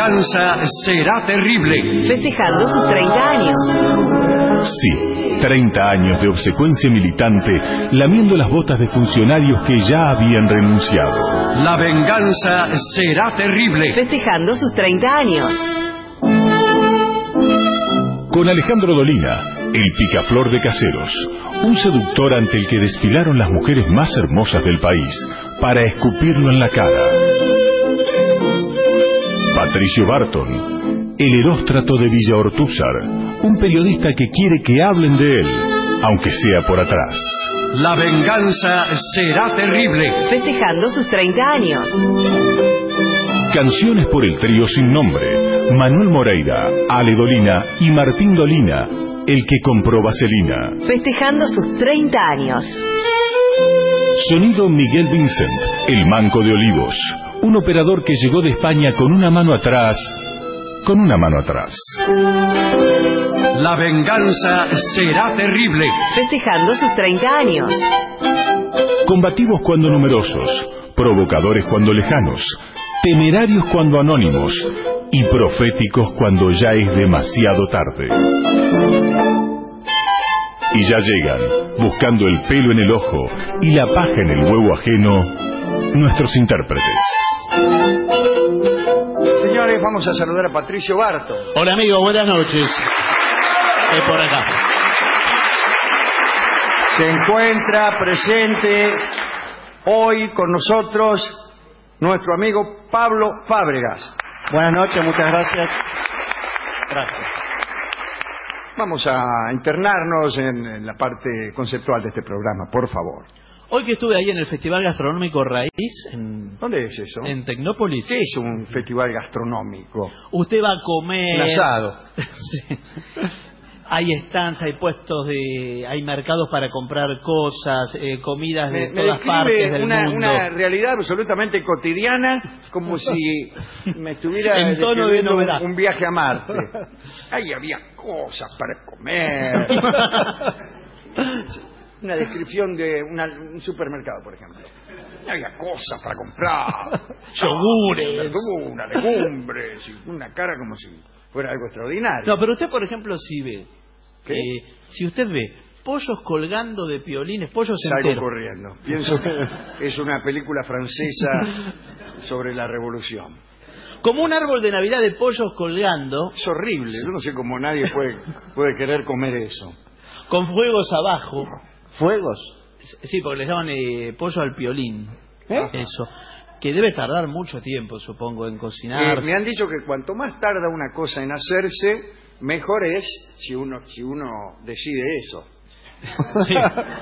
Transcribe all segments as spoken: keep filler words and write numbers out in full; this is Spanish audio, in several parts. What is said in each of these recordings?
venganza será terrible. Festejando sus treinta años. Sí, treinta años de obsecuencia militante, lamiendo las botas de funcionarios que ya habían renunciado. La venganza será terrible. Festejando sus treinta años. Con Alejandro Dolina, el picaflor de Caseros, un seductor ante el que desfilaron las mujeres más hermosas del país para escupirlo en la cara. Patricio Barton, el Heróstrato de Villa Ortúzar, un periodista que quiere que hablen de él, aunque sea por atrás. La venganza será terrible. Festejando sus treinta años. Canciones por el trío sin nombre, Manuel Moreira, Ale Dolina y Martín Dolina, el que compró vaselina. Festejando sus treinta años. Sonido Miguel Vincent, el Manco de Olivos, un operador que llegó de España con una mano atrás, con una mano atrás. La venganza será terrible. Festejando sus treinta años. Combativos cuando numerosos, provocadores cuando lejanos, temerarios cuando anónimos y proféticos cuando ya es demasiado tarde. Y ya llegan, buscando el pelo en el ojo y la paja en el huevo ajeno, nuestros intérpretes. Señores, vamos a saludar a Patricio Barton. Hola amigo, buenas noches. Es por acá. Se encuentra presente hoy con nosotros nuestro amigo Pablo Fábregas. Buenas noches, muchas gracias. Gracias. Vamos a internarnos en, en la parte conceptual de este programa, por favor. Hoy que estuve ahí en el Festival Gastronómico Raíz, en, ¿Dónde es eso? en Tecnópolis. ¿Qué es un festival gastronómico? Usted va a comer... Un asado. Sí. Hay stands, hay puestos de... hay mercados para comprar cosas, eh, comidas de me, todas me partes del una, mundo. una realidad absolutamente cotidiana, como si me estuviera en tono de novedad. Un, un viaje a Marte. Ahí había cosas para comer. Una descripción de una, un supermercado, por ejemplo. Había cosas para comprar. Yogures. Verduras, legumbres, y una cara como si fuera algo extraordinario. No, pero usted, por ejemplo, si ve... ¿Qué? Eh, si usted ve pollos colgando de piolines, pollos Salgo enteros... corriendo. Pienso que es una película francesa sobre la revolución. Como un árbol de Navidad de pollos colgando... Es horrible. Yo no sé cómo nadie puede, puede querer comer eso. Con fuegos abajo. ¿Fuegos? Sí, porque les llaman eh, pollo al piolín. ¿Eh? Eso. Que debe tardar mucho tiempo, supongo, en cocinar. Eh, me han dicho que cuanto más tarda una cosa en hacerse, mejor es si uno, si uno decide eso. Sí.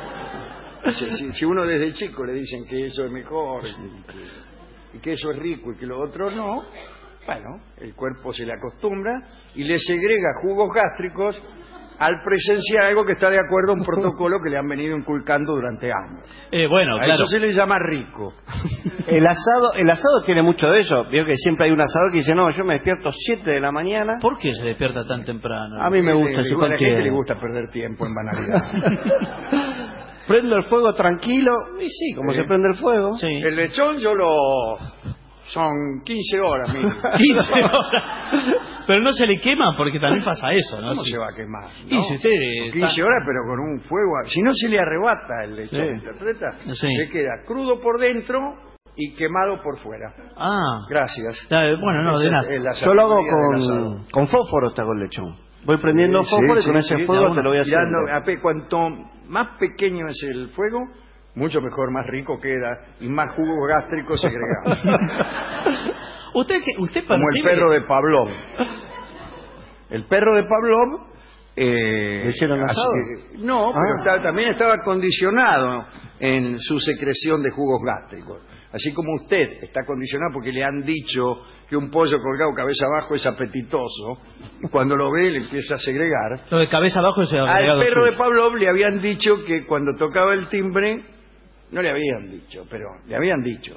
Si, si, si uno desde chico le dicen que eso es mejor y que, y que eso es rico y que lo otro no, bueno, el cuerpo se le acostumbra y le segrega jugos gástricos al presenciar algo que está de acuerdo a un protocolo que le han venido inculcando durante años. Eh, bueno, A claro. eso se le llama rico. El asado, el asado tiene mucho de eso. Veo que siempre hay un asador que dice, no, yo me despierto siete de la mañana. ¿Por qué se despierta tan temprano? A mí me gusta, Eh, soy a la gente cualquiera. le gusta perder tiempo en banalidad. Prendo el fuego tranquilo. Y sí, como Sí. se prende el fuego. Sí. El lechón yo lo... son quince horas, mínimo. quince horas. Pero no se le quema porque también pasa eso, ¿no? ¿Cómo Sí. se va a quemar? Y ¿no? si usted Con quince está- horas, pero con un fuego... Si no se le arrebata el lechón, Sí. ¿interpreta? Sí. Se queda crudo por dentro y quemado por fuera. Ah. Gracias. Ah, bueno, no, Esa de nada. es la Yo lo hago sabiduría del asado. con, con fósforo, te hago el lechón. Voy prendiendo Sí, fósforo sí, y con sí, ese sí, fuego da te lo voy uno. haciendo. Tirando- ape- Cuanto más pequeño es el fuego, mucho mejor, más rico queda y más jugos gástricos segregados. Usted que usted Como el percibe- perro de Pavlov. El perro de Pavlov... Eh, ¿Le hicieron así asado? que- no, pero Ah. estaba- también estaba condicionado en su secreción de jugos gástricos. Así como usted está condicionado porque le han dicho que un pollo colgado cabeza abajo es apetitoso, y cuando lo ve le empieza a segregar. Lo de cabeza abajo se ha Al agregado perro de suyo. Pavlov le habían dicho que cuando tocaba el timbre, no le habían dicho, pero le habían dicho.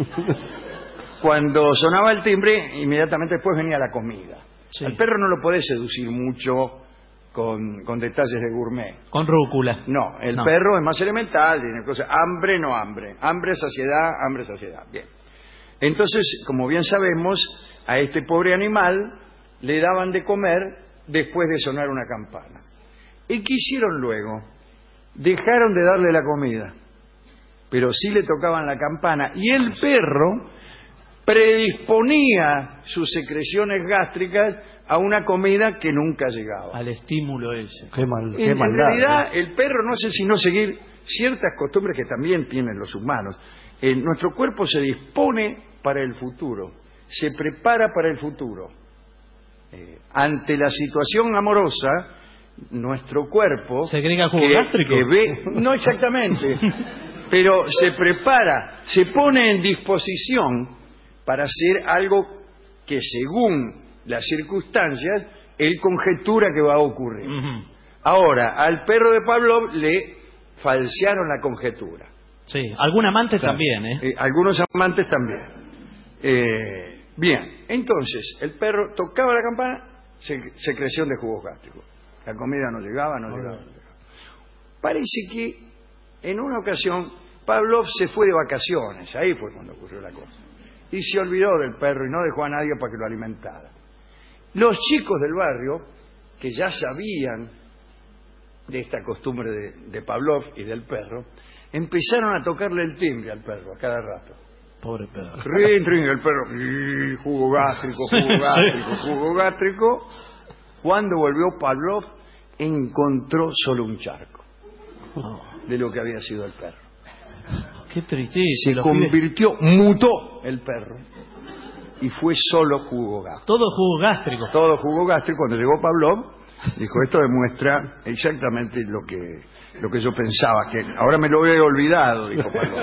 Cuando sonaba el timbre, inmediatamente después venía la comida. Sí. Al perro no lo podés seducir mucho con, con detalles de gourmet. Con rúcula. No, el No. perro es más elemental, tiene cosas, hambre, no hambre. Hambre, saciedad, hambre, saciedad. Bien. Entonces, como bien sabemos, a este pobre animal le daban de comer después de sonar una campana. ¿Y qué hicieron luego? Dejaron de darle la comida, pero sí le tocaban la campana, y el perro predisponía sus secreciones gástricas a una comida que nunca llegaba. Al estímulo ese. Qué mal, En, qué en maldad, realidad, ¿eh? el perro no hace sino seguir ciertas costumbres que también tienen los humanos. Eh, nuestro cuerpo se dispone para el futuro, se prepara para el futuro. Eh, ante la situación amorosa, nuestro cuerpo ¿segrega jugo que, gástrico? que ve, no exactamente, pero se prepara, se pone en disposición para hacer algo que según las circunstancias él conjetura que va a ocurrir. Uh-huh. Ahora, al perro de Pavlov le falsearon la conjetura. Sí, algún amante Claro. también, ¿eh? Eh, algunos amantes también. Eh, bien, entonces, el perro tocaba la campana, se- secreción de jugos gástricos. La comida no llegaba, no llegaba, no llegaba. Parece que en una ocasión Pavlov se fue de vacaciones, ahí fue cuando ocurrió la cosa. Y se olvidó del perro y no dejó a nadie para que lo alimentara. Los chicos del barrio, que ya sabían de esta costumbre de, de Pavlov y del perro, empezaron a tocarle el timbre al perro a cada rato. Pobre perro. Rin, rin, el perro, y jugo gástrico, jugo gástrico, jugo gástrico. Cuando volvió Pavlov, encontró solo un charco de lo que había sido el perro. Qué tristeza. Se los pibes- convirtió, mutó el perro y fue solo jugo gástrico. Todo jugo gástrico. Todo jugo gástrico. Cuando llegó Pavlov, dijo, esto demuestra exactamente lo que lo que yo pensaba, que ahora me lo he olvidado, dijo Pavlov.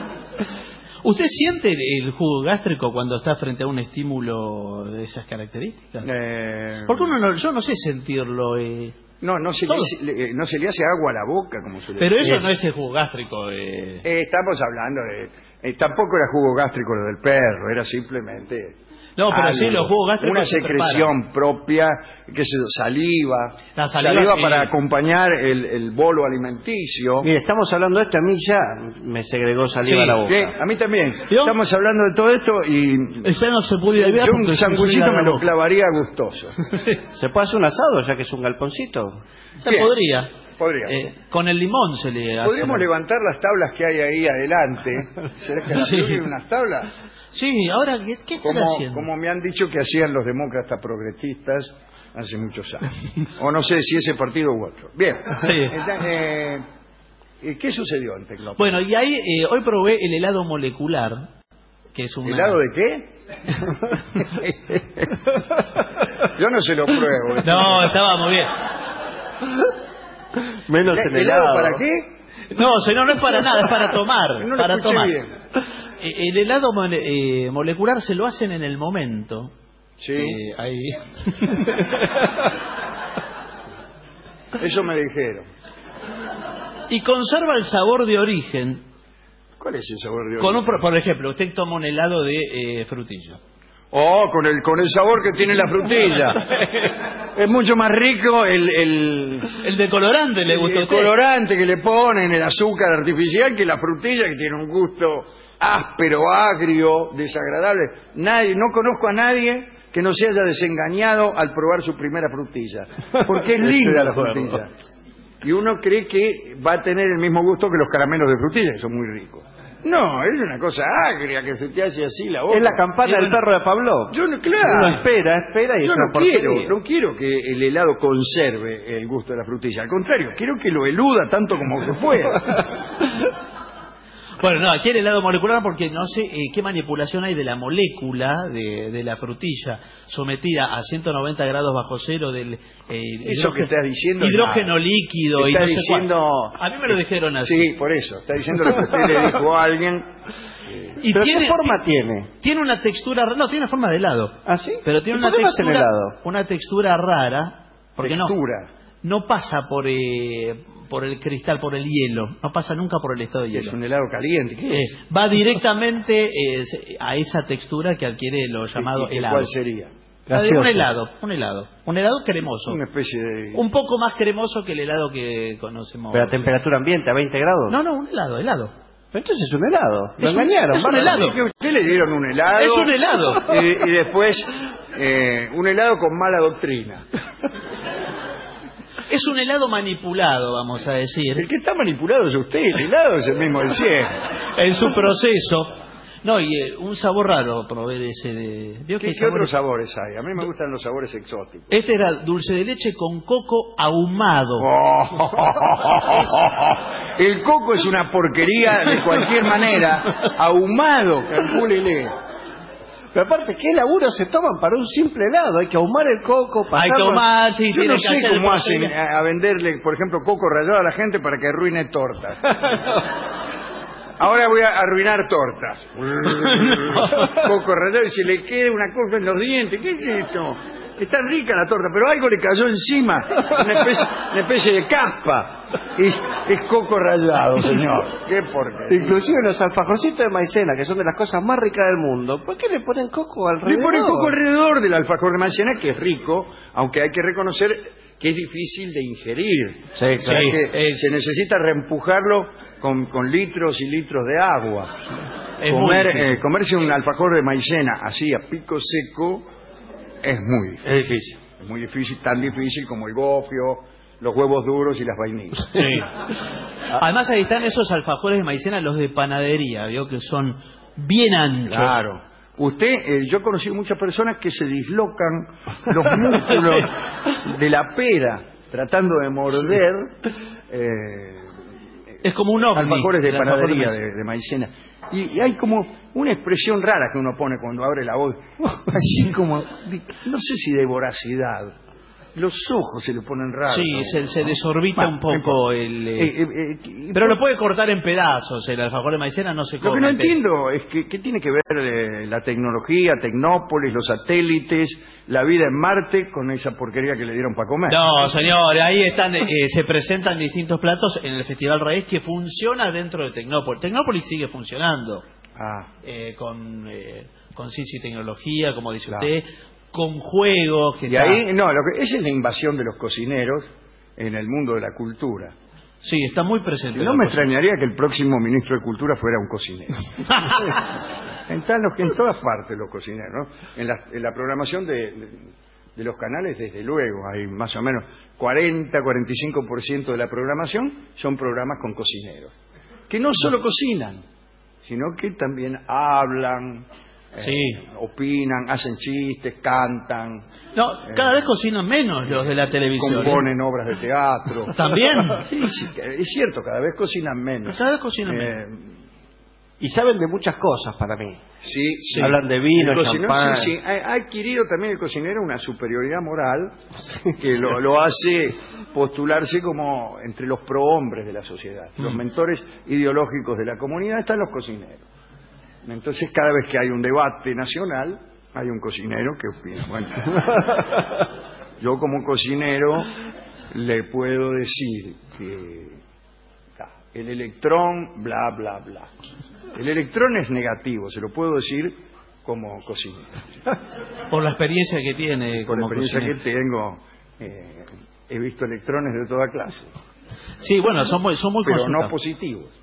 ¿Usted siente el jugo gástrico cuando está frente a un estímulo de esas características? Eh, Porque uno no, yo no sé sentirlo, eh, no, no se, le, todo. le- no se le hace agua a la boca, como se le pero dice. eso no es el jugo gástrico. Eh. Eh, estamos hablando de... eh, tampoco era jugo gástrico lo del perro, era simplemente... No, pero sí, los jugos gástricos una se secreción propia, qué sé yo, saliva, La saliva, sí. para acompañar el, el bolo alimenticio. Mire, estamos hablando de esto, a mí ya me segregó saliva Sí, a la boca. ¿Qué? A mí también. ¿Vio? Estamos hablando de todo esto y Ya no se puede ver yo un porque se sanguchito suena me la lo boca. clavaría gustoso. Sí, ¿Se puede hacer un asado ya que es un galponcito? se Bien. podría. Podría. Eh, con el limón se le hace. Podríamos levantar las tablas que hay ahí adelante. ¿Será que Sí. hay unas tablas? Sí, ahora, ¿qué, qué están Como, haciendo? como me han dicho que hacían los demócratas progresistas hace muchos años. O no sé si ese partido u otro. Bien. Sí. Entonces, eh, eh, ¿qué sucedió en Tecnópolis? Bueno, y ahí eh, hoy probé el helado molecular, que es un ¿Helado de qué? Yo no se lo pruebo. No, estaba muy bien. Menos en ¿Helado helado. para qué? No, señor, no es para nada, es para tomar. No lo para escuché tomar. bien. Eh, El helado mole- eh, molecular se lo hacen en el momento. Sí, Eh, ahí. eso me dijeron. Y conserva el sabor de origen. ¿Cuál es el sabor de hoy? Con un, pro- por ejemplo, usted toma un helado de eh, frutilla. Oh, con el, con el sabor que tiene la frutilla. Es mucho más rico el, el, El de colorante le el- gustó a el usted. colorante que le ponen, el azúcar artificial, que la frutilla que tiene un gusto áspero, agrio, desagradable. Nadie, no conozco a nadie que no se haya desengañado al probar su primera frutilla. Porque es Estoy linda de la acuerdo. frutilla. Y uno cree que va a tener el mismo gusto que los caramelos de frutilla, que son muy ricos. No, es una cosa agria que se te hace así la boca. Es la campana Sí, del bueno. perro de Pablo. Yo no, Uno claro. espera, espera y Yo es no una porquería. quiero, no quiero que el helado conserve el gusto de la frutilla. Al contrario, quiero que lo eluda tanto como se pueda. Bueno, no, aquí el helado molecular porque no sé eh, qué manipulación hay de la molécula de, de la frutilla sometida a ciento noventa grados bajo cero del eh, Eso que estás diciendo es hidrógeno nada. líquido y Está no sé diciendo... cuál. A mí me lo dijeron así. Sí, por eso. Está diciendo lo que usted le dijo a alguien. Y ¿Pero tiene, qué forma tiene? tiene una textura, no, tiene una forma de helado. ¿Ah, sí? Pero tiene ¿Y una por qué no hacen textura, helado? una textura rara, porque no Textura. no pasa por eh, por el cristal, por el hielo, no pasa nunca por el estado de Que es hielo. un helado caliente. ¿Qué Eh, es? va directamente eh, a esa textura que adquiere lo llamado ¿Y- y helado. ¿Cuál sería? Ah, Gaseoso. Un helado, un helado, un helado cremoso, Una especie de... un poco más cremoso que el helado que conocemos. Pero a temperatura ambiente, a veinte grados. No, no, un helado, helado. Entonces es un helado. Lo Es un- engañaron. es un bárbaro. helado. Que usted le dieron un helado. Es un helado. Y, y después eh, un helado con mala doctrina. Es un helado manipulado, vamos a decir, El que está manipulado es usted, el helado es el mismo de siempre. en su proceso. No, y eh, un sabor raro probé de ese de... ¿Vio que ¿Qué, hay qué otros sabores? sabores hay? A mí me gustan los sabores exóticos. Este era dulce de leche con coco ahumado. Oh, el coco es una porquería de cualquier manera. Ahumado, calcúlele. Pero aparte, ¿qué laburo se toman para un simple helado? Hay que ahumar el coco, Hay que pasarlo- ahumar, sí, Yo tiene no que sé hacer el cómo hacen proceso. a, a venderle, por ejemplo, coco rallado a la gente para que arruine tortas. Ahora voy a arruinar tortas. Coco rallado y se le queda una cosa en los dientes. ¿Qué es esto? Está rica la torta, pero algo le cayó encima. Una especie, una especie de caspa. Es, es coco rallado, señor. Qué porquería. Inclusive los alfajorcitos de maicena, que son de las cosas más ricas del mundo, ¿por qué le ponen coco Le alrededor? ponen coco alrededor del alfajor de maicena, que es rico, aunque hay que reconocer que es difícil de ingerir. Sí, O sea, sí, que es- se necesita reempujarlo con, con litros y litros de agua. Es muy Comer, difícil. eh, comerse un alfajor de maicena así a pico seco es muy difícil. Es difícil. Es muy difícil, tan difícil como el gofio, los huevos duros y las vainillas. Sí. Además ahí están esos alfajores de maicena, los de panadería, vio que son bien anchos. Claro. Usted, eh, yo he conocido muchas personas que se dislocan los músculos de la pera tratando de morder eh, Es como un ovni. alfajores de el alfajor panadería maicena. de, de maicena. Y, y hay como una expresión rara que uno pone cuando abre la boca, así como, de- no sé si de voracidad. Los ojos se le ponen raros. Sí, se, se desorbita Bueno, un poco no importa. el... Eh, eh, eh, eh, pero lo puede cortar en pedazos, el alfajor de maicena no se Lo corta. que no entero. entiendo es que qué tiene que ver eh, la tecnología, Tecnópolis, los satélites, la vida en Marte con esa porquería que le dieron para comer. No, señor, ahí están, eh, se presentan distintos platos en el Festival Raíz que funciona dentro de Tecnópolis. Tecnópolis sigue funcionando Ah, eh, con, eh, con ciencia y tecnología, como dice Claro. usted, con juegos. Que y está- ahí, no, lo que, esa es la invasión de los cocineros en el mundo de la cultura. Sí, está muy presente. Y no me extrañaría que el próximo ministro de Cultura fuera un cocinero. Están los, en todas partes los cocineros, ¿no? En la, en la programación de, de- de los canales, desde luego, hay más o menos cuarenta a cuarenta y cinco por ciento de la programación son programas con cocineros. Que no solo cocinan, sino que también hablan, eh, Sí. opinan, hacen chistes, cantan, No, cada vez cocinan menos los de la televisión. ¿eh? componen obras de teatro. ¿También? Sí, sí, es cierto, cada vez cocinan menos. Cada vez cocinan Eh, menos. Y saben de muchas cosas para mí. Sí, sí. Hablan de vino, El cocinero, champán. sí, sí. Ha, ha adquirido también el cocinero una superioridad moral que lo, lo hace postularse como entre los prohombres de la sociedad. Los Mm. mentores ideológicos de la comunidad están los cocineros. Entonces, cada vez que hay un debate nacional, hay un cocinero que opina. Bueno, yo como cocinero le puedo decir que ta, el electrón, bla, bla, bla. El electrón es negativo, se lo puedo decir como cocinero. Por la experiencia que tiene. Por la como experiencia cocinero. que tengo, eh, he visto electrones de toda clase, Sí, bueno, son muy, son muy pero no consultados. positivos.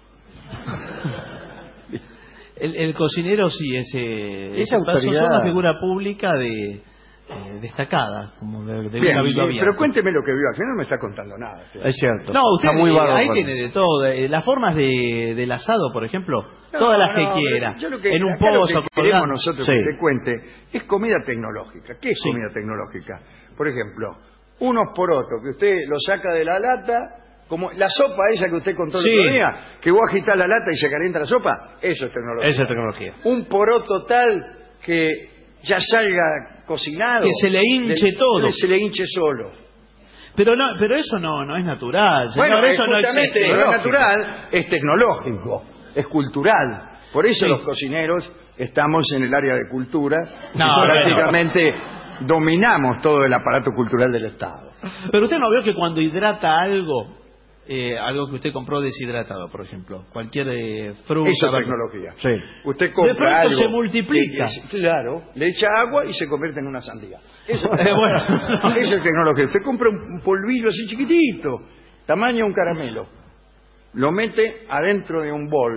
El, el cocinero sí es, eh, Esa es autoridad- una figura pública de eh, destacada, como de, de Bien, un hábito eh, abierto. pero cuénteme lo que vio, al final no me está contando nada. Es cierto. No, usted Está muy eh, bárbaro. ahí tiene de todo. eh, las formas de, del asado, por ejemplo, No, todas las no, que pero quiera. yo lo que- en un acá lo pozo, que queremos colgando. nosotros Sí. que te cuente es comida tecnológica. ¿Qué es Sí. comida tecnológica? Por ejemplo, unos porotos que usted los saca de la lata, como la sopa esa que usted contó Sí. el otro día, que vos agitás la lata y se calienta la sopa, eso es tecnología. Esa es tecnología. Un poroto tal que ya salga cocinado. Que se le hinche Le- todo. Se le hinche solo. Pero no, pero eso no, no es natural. Señor, Bueno, eso es no justamente, existe. no es natural, es tecnológico, es cultural. Por eso Sí. los cocineros estamos en el área de cultura y No, prácticamente dominamos todo el aparato cultural del Estado. Pero usted no vio que cuando hidrata algo, eh, algo que usted compró deshidratado, por ejemplo, cualquier eh, fruta, Eso es verdura, tecnología. Sí. Usted De compra pronto algo se multiplica. que- que- claro, le echa agua y se convierte en una sandía. Eso, Eh, bueno. eso es tecnología. Usted compra un un polvillo así chiquitito, tamaño un caramelo, lo mete adentro de un bol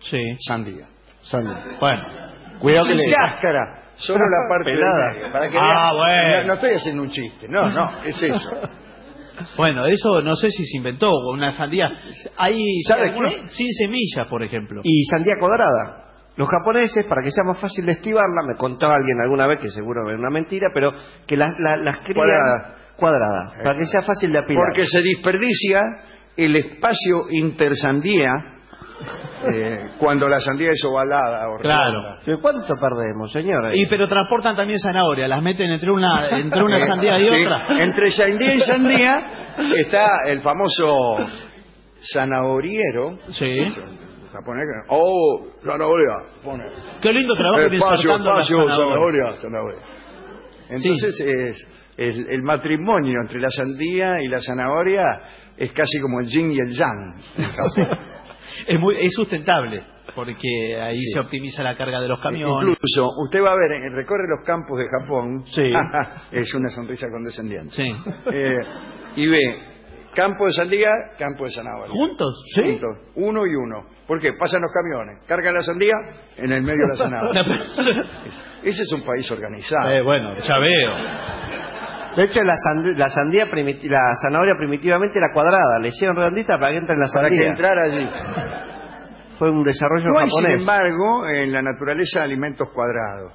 Sí. Sandía. Sandía. Bueno. Cuidado que Sin le... cáscara, solo la parte Pelada. del medio, para que Ah, vean. bueno. No, no estoy haciendo un chiste, no, no, es eso. Bueno, eso no sé si se inventó una sandía. Hay ¿Sabe algunas qué? sin semillas, por ejemplo. Y sandía cuadrada. Los japoneses, para que sea más fácil de estivarla, me contaba alguien alguna vez, que seguro es una mentira, pero que las, las, las crían Cuadrada. cuadradas, para que sea fácil de apilar. Porque se desperdicia el espacio intersandía eh, cuando la sandía es ovalada. O Claro. redonda. ¿Pero ¿Cuánto perdemos, señora? Y pero transportan también zanahoria, las meten entre una entre una sandía y Sí, otra. entre sandía y sandía está el famoso zanahoriero. Sí. Japonés que- Oh, zanahoria. Pone. Qué lindo trabajo que Espacio, insertando la espacio, zanahoria. zanahoria, zanahoria. Entonces es el, el matrimonio entre la sandía y la zanahoria es casi como el yin y el yang. en Japón. Es muy es sustentable, porque ahí Sí. se optimiza la carga de los camiones. Incluso usted va a ver, eh, recorre los campos de Japón. Sí. Es una sonrisa condescendiente. Sí. Eh, y ve campo de sandía, campo de zanahoria. ¿Juntos? Sí. Juntos, uno y uno. ¿Por qué? Pasan los camiones, cargan la sandía, en el medio la zanahoria. Ese es un país organizado. Eh, bueno, ya veo. De hecho, la, sand- la sandía primiti- la zanahoria primitivamente era cuadrada, le hicieron redondita para que entre en la Para que sandía. entrara allí. Fue un desarrollo No hay, sin japonés. embargo, en la naturaleza alimentos cuadrados.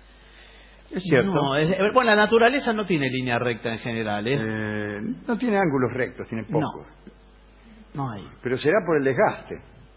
Es cierto. No, es- bueno, la naturaleza no tiene línea recta en general, ¿eh? Eh, no tiene ángulos rectos, tiene pocos. No hay. Pero será por el desgaste.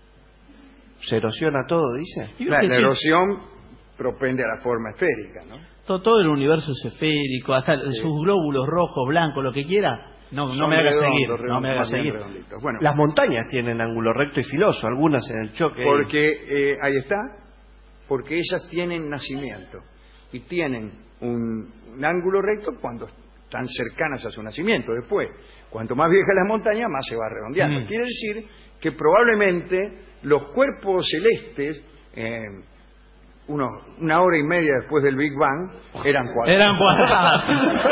Se erosiona todo, dice. Y La, viste, la sí, erosión propende a la forma esférica, ¿no? todo, todo el universo es esférico, hasta sus glóbulos rojos, blancos, lo que quiera. No, no Son me haga redondos, seguir. No redondos, me haga más bien seguir. redonditos. Bueno, Las montañas tienen ángulo recto y filoso, algunas en el choque. ahí. porque eh, ahí está, porque ellas tienen nacimiento y tienen un, un ángulo recto cuando están cercanas a su nacimiento. Después, cuanto más vieja es la montaña, más se va redondeando. Mm. Quiere decir que probablemente los cuerpos celestes, eh, unos, una hora y media después del Big Bang, eran cuadrados. Eran cuadrados.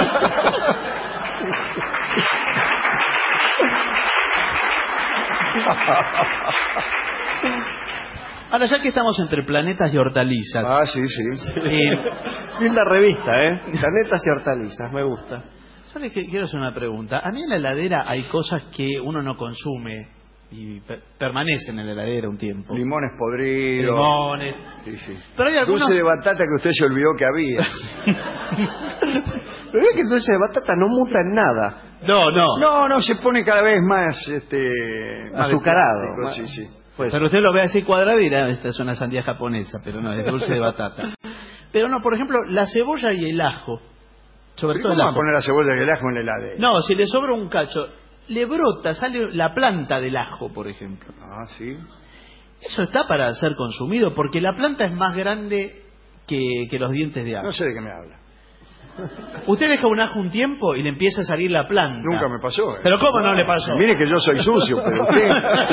Ahora, ya que estamos entre planetas y hortalizas, Ah, sí, sí. eh, Linda revista, ¿eh? Planetas y hortalizas, me gusta. yo les que- quiero hacer una pregunta. A mí en la heladera hay cosas que uno no consume y per- permanecen en la heladera un tiempo. Limones podridos. Limones. Sí, sí. Pero hay algunos... Dulce de batata que usted se olvidó que había. Pero es que el dulce de batata no muta en nada. No, no, No, no, se pone cada vez más, este, más de Azucarado. plástico, sí, sí. Pues, Pero usted lo ve así cuadrado y dirá, esta es una sandía japonesa, pero no, es dulce de batata. Pero no, por ejemplo, la cebolla y el ajo, sobre ¿Y todo ¿Cómo el va a ajo. poner la cebolla y el ajo en la heladera? No, si le sobra un cacho, le brota, sale la planta del ajo, por ejemplo. Ah, sí. Eso está para ser consumido, porque la planta es más grande que, que los dientes de ajo. No sé de qué me habla. Usted deja un ajo un tiempo y le empieza a salir la planta. Nunca me pasó. ¿eh? Pero ¿cómo no le pasó? Mire que yo soy sucio, pero usted,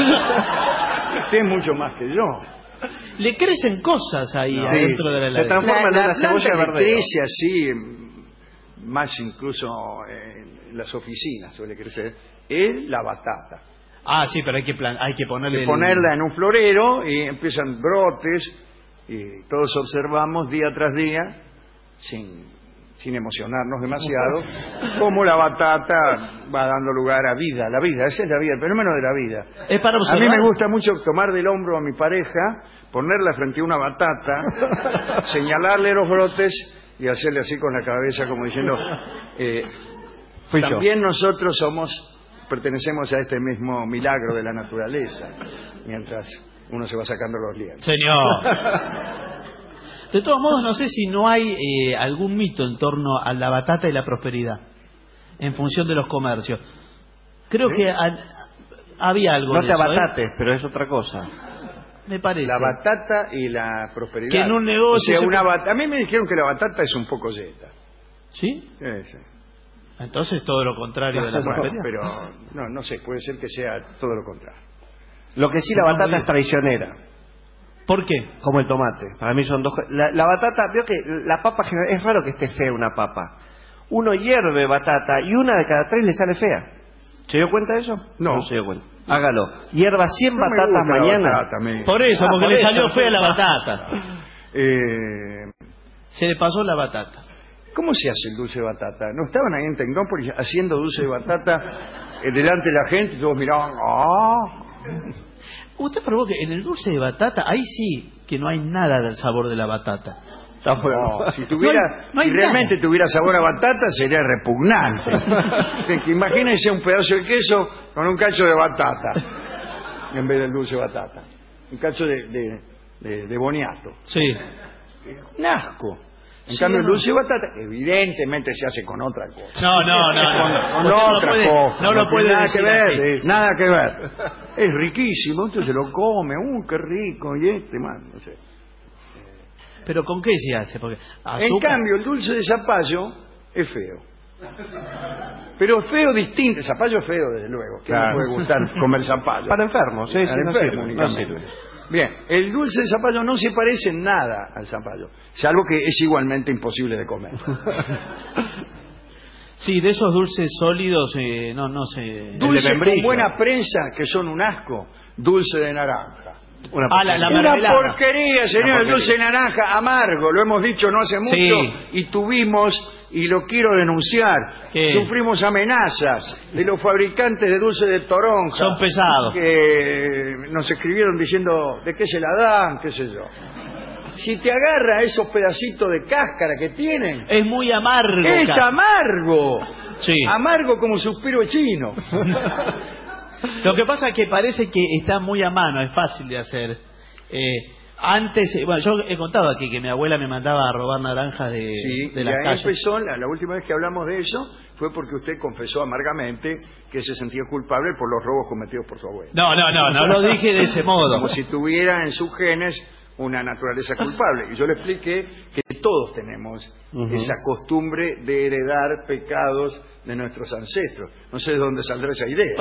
usted es mucho más que yo. Le crecen cosas ahí No. adentro Sí, de la se heladera. transforma en La, una la cebolla planta que verdeo. crece así, mm, más incluso en las oficinas suele crecer, es la batata. Ah, sí, pero hay que, plan- hay que ponerle... De el- ponerla en un florero y empiezan brotes y todos observamos día tras día, sin, sin emocionarnos demasiado, cómo la batata va dando lugar a vida, la vida, esa es la vida, el fenómeno de la vida. Es para A observar. mí me gusta mucho tomar del hombro a mi pareja, ponerla frente a una batata, señalarle los brotes y hacerle así con la cabeza como diciendo, eh, Fui yo. también nosotros somos, pertenecemos a este mismo milagro de la naturaleza, mientras uno se va sacando los lienzos. Señor. De todos modos, no sé si no hay eh, algún mito en torno a la batata y la prosperidad, en función de los comercios. Creo ¿Sí? que ha- había algo No de te eso, ¿eh? abatates, pero es otra cosa. Me parece. La batata y la prosperidad. Que en un negocio O sea, se una puede- bat- a mí me dijeron que la batata es un poco yeta. ¿Sí? Eh, sí. Entonces todo lo contrario de la Bueno, prosperidad. pero no, no sé, puede ser que sea todo lo contrario. Lo que sí, la batata es traicionera, ¿Por qué? como el tomate. Para mí son dos... co- La, la batata, veo que la papa general, es raro que esté fea una papa. Uno hierve batata y una de cada tres le sale fea. ¿Se dio cuenta de eso? No. No se dio cuenta. Hágalo. Hierva cien No me batatas gusta la mañana. batata, me- Por eso, Ah, porque por le eso. salió fea la batata. Eh, Se le pasó la batata. ¿Cómo se hace el dulce de batata? ¿No estaban ahí en Tecnópolis haciendo dulce de batata eh, delante de la gente y todos miraban? ¡Ah! Usted probó que en el dulce de batata, ahí sí que no hay nada del sabor de la batata. Está bueno. No, si tuviera, No hay- no hay si realmente nada. tuviera sabor a batata sería repugnante. Que- que Imagínense un pedazo de queso con un cacho de batata en vez del dulce de batata. Un cacho de, de, de- de boniato. Sí. Un asco. En Sí, cambio, el no. dulce de batata evidentemente se hace con otra cosa. No, no, no. no. Con Usted no otra puede- cosa. No lo tiene puede nada decir que ver, así. nada que ver. Es riquísimo, usted se lo come, ¡uh, qué rico! Y este, man, no sé. Pero ¿con qué se hace? Porque En azúcar- cambio, el dulce de zapallo es feo. Pero feo distinto. El zapallo es feo, desde luego. Que Claro. no puede gustar comer zapallo. Para enfermos, sí, sí, Para no enfermos sirve, no únicamente. sirve. Bien, el dulce de zapallo no se parece en nada al zapallo, salvo que es igualmente imposible de comer. Sí, de esos dulces sólidos, eh, no, no sé. Dulce con membrillo. buena prensa, que son un asco, dulce de naranja. Una Ah, la- la porquería. Una mermelada. porquería, señor, Una el dulce de naranja amargo, lo hemos dicho no hace mucho Sí. y tuvimos, y lo quiero denunciar, ¿Qué? sufrimos amenazas de los fabricantes de dulce de toronja. Son pesados. Que nos escribieron diciendo de qué se la dan, qué sé yo. Si te agarra esos pedacitos de cáscara que tienen, Es muy amargo. es ca- amargo. Sí. Amargo como un suspiro chino. Lo que pasa es que parece que está muy a mano, es fácil de hacer. Eh, antes, eh, bueno, yo he contado aquí que mi abuela me mandaba a robar naranjas de, Sí, de y las ahí calles. empezó, la, la última vez que hablamos de eso, fue porque usted confesó amargamente que se sentía culpable por los robos cometidos por su abuela. No, no, no, no lo dije de ese modo. Como si tuviera en sus genes una naturaleza culpable. Y yo le expliqué que todos tenemos Ujú. esa costumbre de heredar pecados de nuestros ancestros. No sé de dónde saldrá esa idea.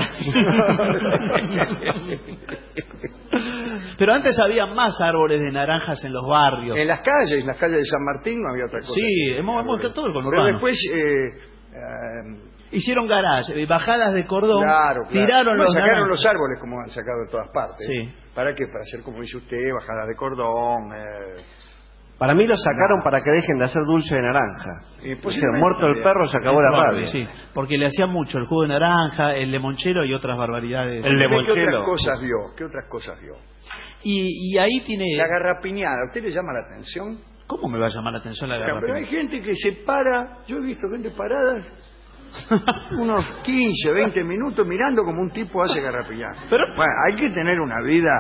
Pero antes había más árboles de naranjas en los barrios. En las calles, en las calles de San Martín no había otra cosa. Sí, hemos, hemos todo el Pero conurbano. después... eh, eh, Hicieron garage, eh, bajadas de cordón, Claro, claro. tiraron Bueno, los sacaron naranjas. los árboles como han sacado de todas partes. Sí. ¿Para qué? Para hacer, como dice usted, bajadas de cordón. Eh, Para mí lo sacaron para que dejen de hacer dulce de naranja. Y Dijeron, posiblemente muerto el también. perro, se acabó la Claro, rabia. sí, porque le hacían mucho el jugo de naranja, el limonchero y otras barbaridades. El ¿Qué limonchelo. otras cosas vio? ¿Qué otras cosas vio? Y, y ahí tiene... La garrapiñada, ¿a usted le llama la atención? ¿Cómo me va a llamar la atención la Pero hay garrapiñada? gente que se para, yo he visto gente parada unos quince, veinte minutos mirando como un tipo hace garrapiñada. Pero- Bueno, hay que tener una vida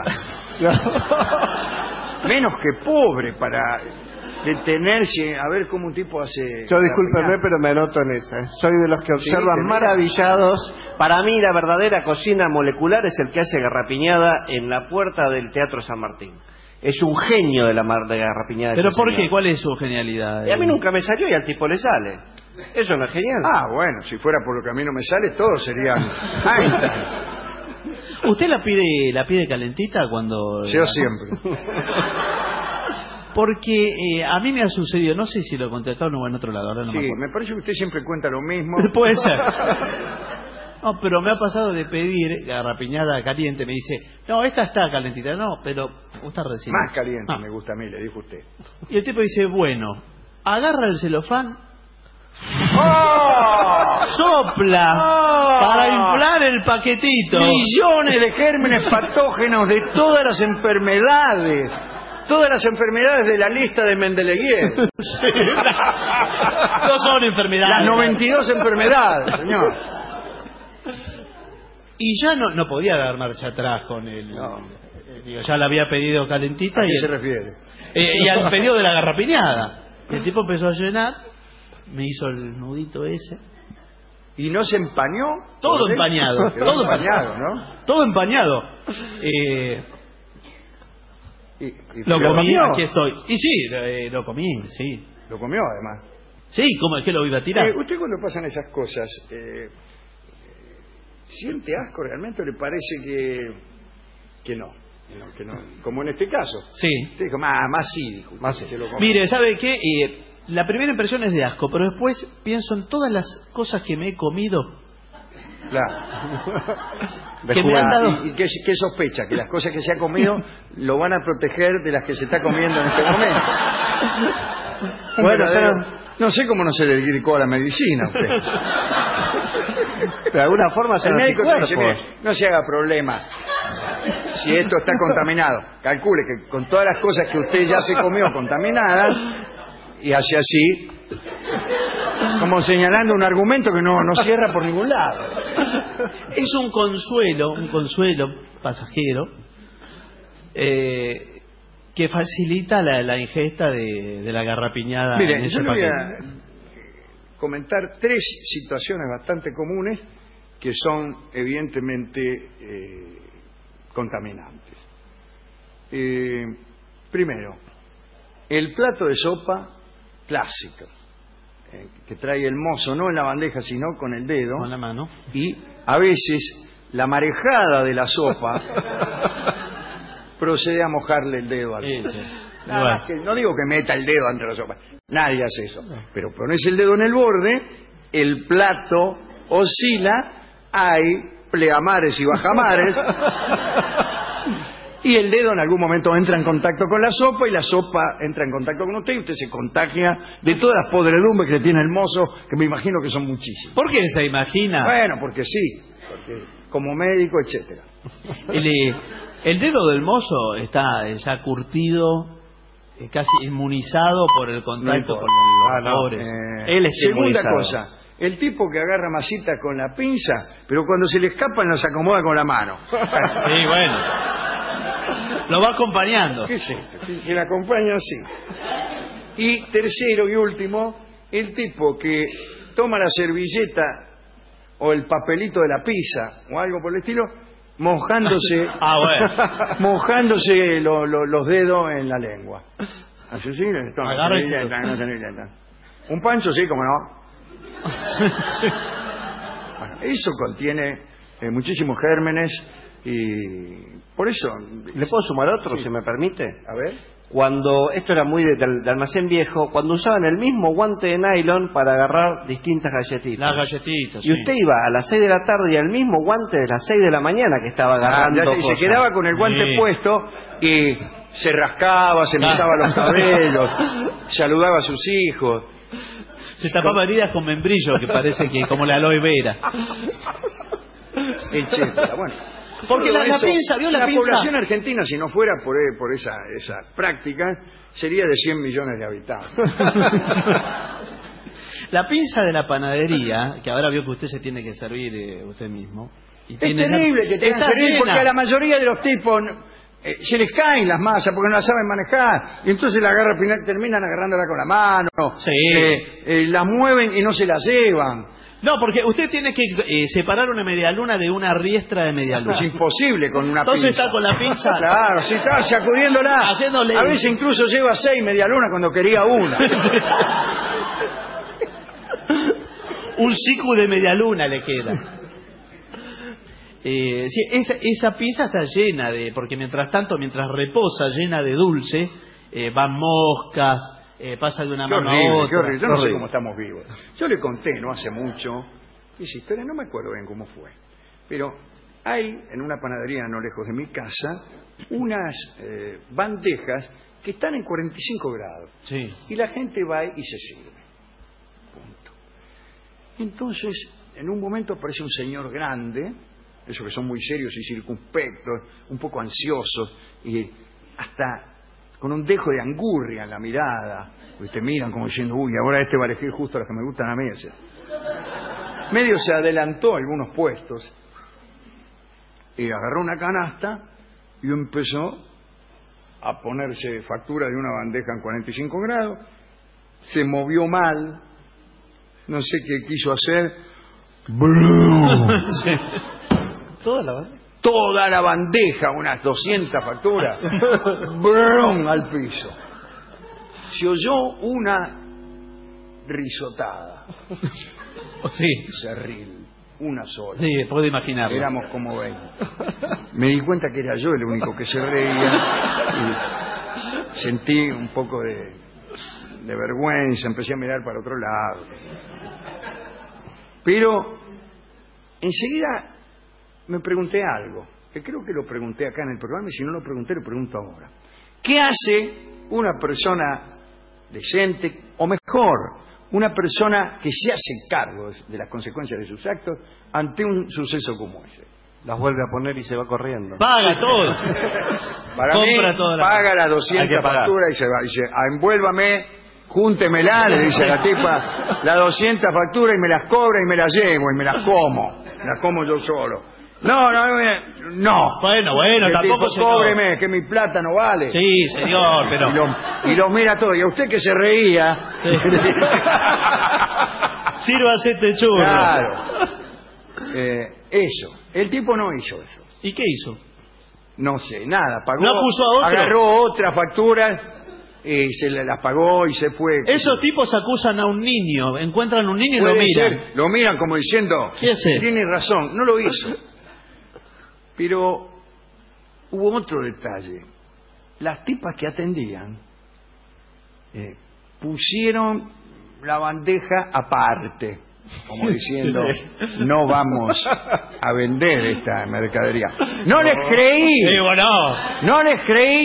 menos que pobre para detenerse a ver cómo un tipo hace Yo discúlpeme, garrapiñada. pero me anoto en esa. ¿eh? Soy de los que observan te mira. maravillados. Para mí la verdadera cocina molecular es el que hace garrapiñada en la puerta del Teatro San Martín. Es un genio de la mar de garrapiñada. ¿Pero ese por señor. qué? ¿Cuál es su genialidad? Y a mí nunca me salió y al tipo le sale. Eso no es genial. Ah, bueno, si fuera por lo que a mí no me sale, todos serían Einstein. ¿Usted la pide la pide calentita cuando...? Yo siempre. Porque eh, a mí me ha sucedido, no sé si lo conté acá o en otro lado, ahora no Sí, me acuerdo. me parece que usted siempre cuenta lo mismo. Puede ser. No, pero me ha pasado de pedir garrapiñada caliente. Me dice, no, esta está calentita. No, pero está recién. Más caliente Ah. me gusta a mí, le dijo usted. Y el tipo dice, bueno, agarra el celofán, ¡Oh! sopla ¡Oh! para inflar el paquetito. Millones de gérmenes patógenos de todas las enfermedades. Todas las enfermedades de la lista de Mendeleev. No son enfermedades. Las noventa y dos enfermedades, señor. Y ya no, no podía dar marcha atrás con el... eh, digo, ya la había pedido calentita ¿A y, qué se el- refiere? eh, y al pedido de la garrapiñada. El tipo empezó a llenar, me hizo el nudito ese. ¿Y no se empañó? Todo ¿Por qué? empañado, Quedó todo empañado, ¿no? Todo empañado. Eh, Y, y- lo pero comí, comió. aquí estoy. Y sí, eh, lo comí, sí. Lo comió, además. Sí, ¿cómo es que lo iba a tirar? Eh, usted cuando pasan esas cosas, eh, ¿siente asco realmente o le parece que, que no? Que no, que no? Como en este caso. Sí. Usted dijo, más, más sí, dijo. usted, Más sí. se lo comió. Mire, ¿sabe qué? Eh, la primera impresión es de asco, pero después pienso en todas las cosas que me he comido Claro. Que me han dado... ¿Y, y qué, qué sospecha? Que las cosas que se ha comido lo van a proteger de las que se está comiendo en este momento. Bueno, pero... No sé cómo no se le dedicó a la medicina a usted. De alguna forma son El médico te dice, anticuerpos. mire, no se haga problema. Si esto está contaminado, calcule que con todas las cosas que usted ya se comió contaminadas, y hace así, como señalando un argumento que no, no cierra por ningún lado. Es un consuelo, un consuelo pasajero, eh, que facilita la, la ingesta de, de la garrapiñada. En Mire, ese yo le voy a paquete. comentar tres situaciones bastante comunes que son evidentemente eh, contaminantes. Eh, primero, el plato de sopa clásico, eh, que trae el mozo, no en la bandeja, sino con el dedo. Con la mano. Y a veces la marejada de la sopa procede a mojarle el dedo al Sí, plato. sí. Nada Bueno. más que, no digo que meta el dedo dentro de la sopa, nadie hace eso, pero pones el dedo en el borde, el plato oscila, hay pleamares y bajamares, y el dedo en algún momento entra en contacto con la sopa y la sopa entra en contacto con usted y usted se contagia de todas las podredumbres que tiene el mozo, que me imagino que son muchísimas. ¿Por qué se imagina? Bueno, porque sí, porque como médico, etcétera. El, eh, el dedo del mozo está eh, ya curtido, eh, casi inmunizado por el contacto No con los Ah, no. sabores. Eh, Él está segunda inmunizado. cosa, el tipo que agarra masita con la pinza, pero cuando se le escapan los acomoda con la mano. Sí, bueno. Lo va acompañando. ¿Qué es esto? Que, que la acompaña así. Y tercero y último, el tipo que toma la servilleta o el papelito de la pizza o algo por el estilo, mojándose, Ah, bueno. mojándose lo- lo- los dedos en la lengua. Así sí, toma, Agarra y se servilleta, lo- no servilleta. Un pancho sí, como no. Bueno, eso contiene eh, muchísimos gérmenes y por eso... ¿Le puedo sumar otro, si me permite? A ver. Cuando, esto era muy de, de- de almacén viejo, cuando usaban el mismo guante de nylon para agarrar distintas galletitas. Las galletitas, Y usted iba a las seis de la tarde y el mismo guante de las seis de la mañana que estaba Ah, agarrando ya- y se cosas. quedaba con el guante Sí. puesto y se rascaba, se mesaba los cabellos, saludaba a sus hijos. Se tapaba heridas con membrillo, que parece que como la aloe vera. etcétera. Bueno, Porque todo la- la eso, pinza, ¿vio la pinza? población argentina, si no fuera por, eh, por esa, esa práctica, sería de cien millones de habitantes. La pinza de la panadería, que ahora vio que usted se tiene que servir eh, usted mismo. Y Es tiene terrible que tengan Está que servir llena. porque a la mayoría de los tipos eh, se les caen las masas porque no las saben manejar y entonces la agarra, terminan agarrándola con la mano, Sí. eh, eh, la mueven y no se la llevan. No, porque usted tiene que eh, separar una medialuna de una riestra de medialuna. Es imposible con una Entonces pinza. está con la pinza. Claro, si está sacudiéndola. Haciéndole- A veces incluso lleva seis medialunas cuando quería una. Un sicu de medialuna le queda. Eh, sí, esa, esa pinza está llena de... Porque mientras tanto, mientras reposa llena de dulce, eh, van moscas, eh, pasa de una Qué mano horrible, a otra. qué horrible. Yo no sé Horrible. cómo estamos vivos. Yo le conté no hace mucho esa historia, no me acuerdo bien cómo fue. Pero hay en una panadería no lejos de mi casa unas eh, bandejas que están en cuarenta y cinco grados. Sí. Y la gente va y se sirve. Punto. Entonces, en un momento aparece un señor grande, esos que son muy serios y circunspectos, un poco ansiosos, y hasta con un dejo de angurria en la mirada. Y te miran como diciendo, uy, ahora este va a elegir justo los que me gustan a mí. Ese. Medio se adelantó a algunos puestos, y agarró una canasta y empezó a ponerse factura de una bandeja en cuarenta y cinco grados, se movió mal, no sé qué quiso hacer, Sí. Toda la verdad. toda la bandeja, unas doscientas facturas, brum, al piso. Se oyó una risotada, Sí. cerril, una sola. Sí, puedo imaginarlo. Éramos como veinte. Me di cuenta que era yo el único que se reía y sentí un poco de, de vergüenza, empecé a mirar para otro lado. Pero enseguida me pregunté algo, que creo que lo pregunté acá en el programa, y si no lo pregunté, lo pregunto ahora. ¿Qué hace una persona decente, o mejor, una persona que se hace cargo de las consecuencias de sus actos ante un suceso como ese? Las vuelve a poner y se va corriendo. Paga todo. Para Compra mí, toda la- paga las Hay que doscientas pagar. facturas y se va. Dice, ah, envuélvame, júntemela, le dice la tipa, las doscientas facturas y me las cobra y me las llevo y me las como. Me las como yo solo. No, no, no. no. Bueno, bueno, El tampoco tipo, se cóbreme, que mi plata no vale. Sí, señor, pero... Y lo, y lo mira todo. Y a usted que se reía. Sírvase este churro. Claro. Eh, eso. El tipo no hizo eso. ¿Y qué hizo? No sé, nada. Pagó, ¿No acusó a otro? agarró otras facturas y se la- las pagó y se fue. Esos tipos acusan a un niño, encuentran un niño y lo Puede miran. ser, lo miran como diciendo, ¿Qué hace? tiene razón, no lo hizo. Pero hubo otro detalle. Las tipas que atendían eh, pusieron la bandeja aparte, como diciendo, no vamos a vender esta mercadería. No les creí, Digo, no. no les creí.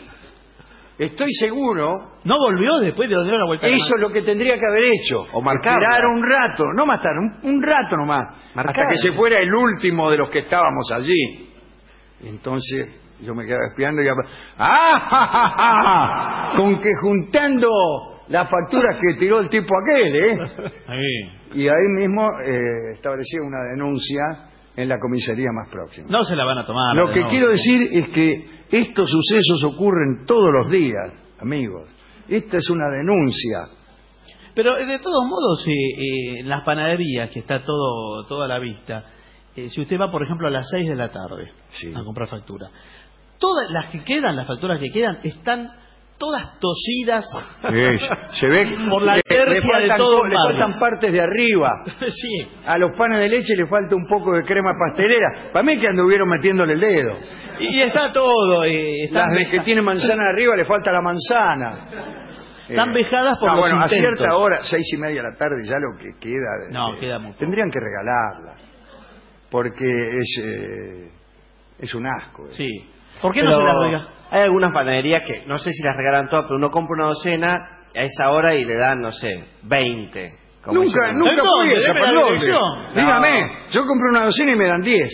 Estoy seguro, No volvió después de darle la vuelta. a la eso mano. es lo que tendría que haber hecho. O marcarla. Esperar un rato, no matar, un, un rato nomás. Marcar. Hasta que se fuera el último de los que estábamos allí. Entonces yo me quedaba espiando y... ¡Ah, ja, ja, ja! Con que juntando las facturas que tiró el tipo aquel, ¿eh? Ahí. Y ahí mismo eh, establecía una denuncia en la comisaría más próxima. No se la van a tomar. Lo que no. quiero decir es que estos sucesos ocurren todos los días, amigos. Esta es una denuncia. Pero eh, de todos modos, eh, eh, en las panaderías, que está todo, todo a la vista, eh, si usted va, por ejemplo, a las seis de la tarde Sí. a comprar factura, todas las que quedan, las facturas que quedan, están todas tosidas. Se ve Por la le- le alergia de faltan todo co- el le barrio. faltan partes de arriba. Sí. A los panes de leche le falta un poco de crema pastelera. Para mí que anduvieron metiéndole el dedo. Y está todo. Eh, están, Las de que tienen manzana arriba le falta la manzana. Están Eh, vejadas por no, los bueno, intentos. a cierta hora, seis y media de la tarde, ya lo que queda... de- No, de- queda muy poco. Tendrían que regalarla. Porque es, eh, es un asco. eh. Sí. ¿Por qué Pero no se las regala? hay algunas panaderías que, no sé si las regalan todas, pero uno compra una docena a esa hora y le dan, no sé, veinte. Como Nunca, diciendo, nunca ¿En fui dónde? a esa Deme la ¿por dónde? dirección. Dígame, yo compré una docena y me dan diez.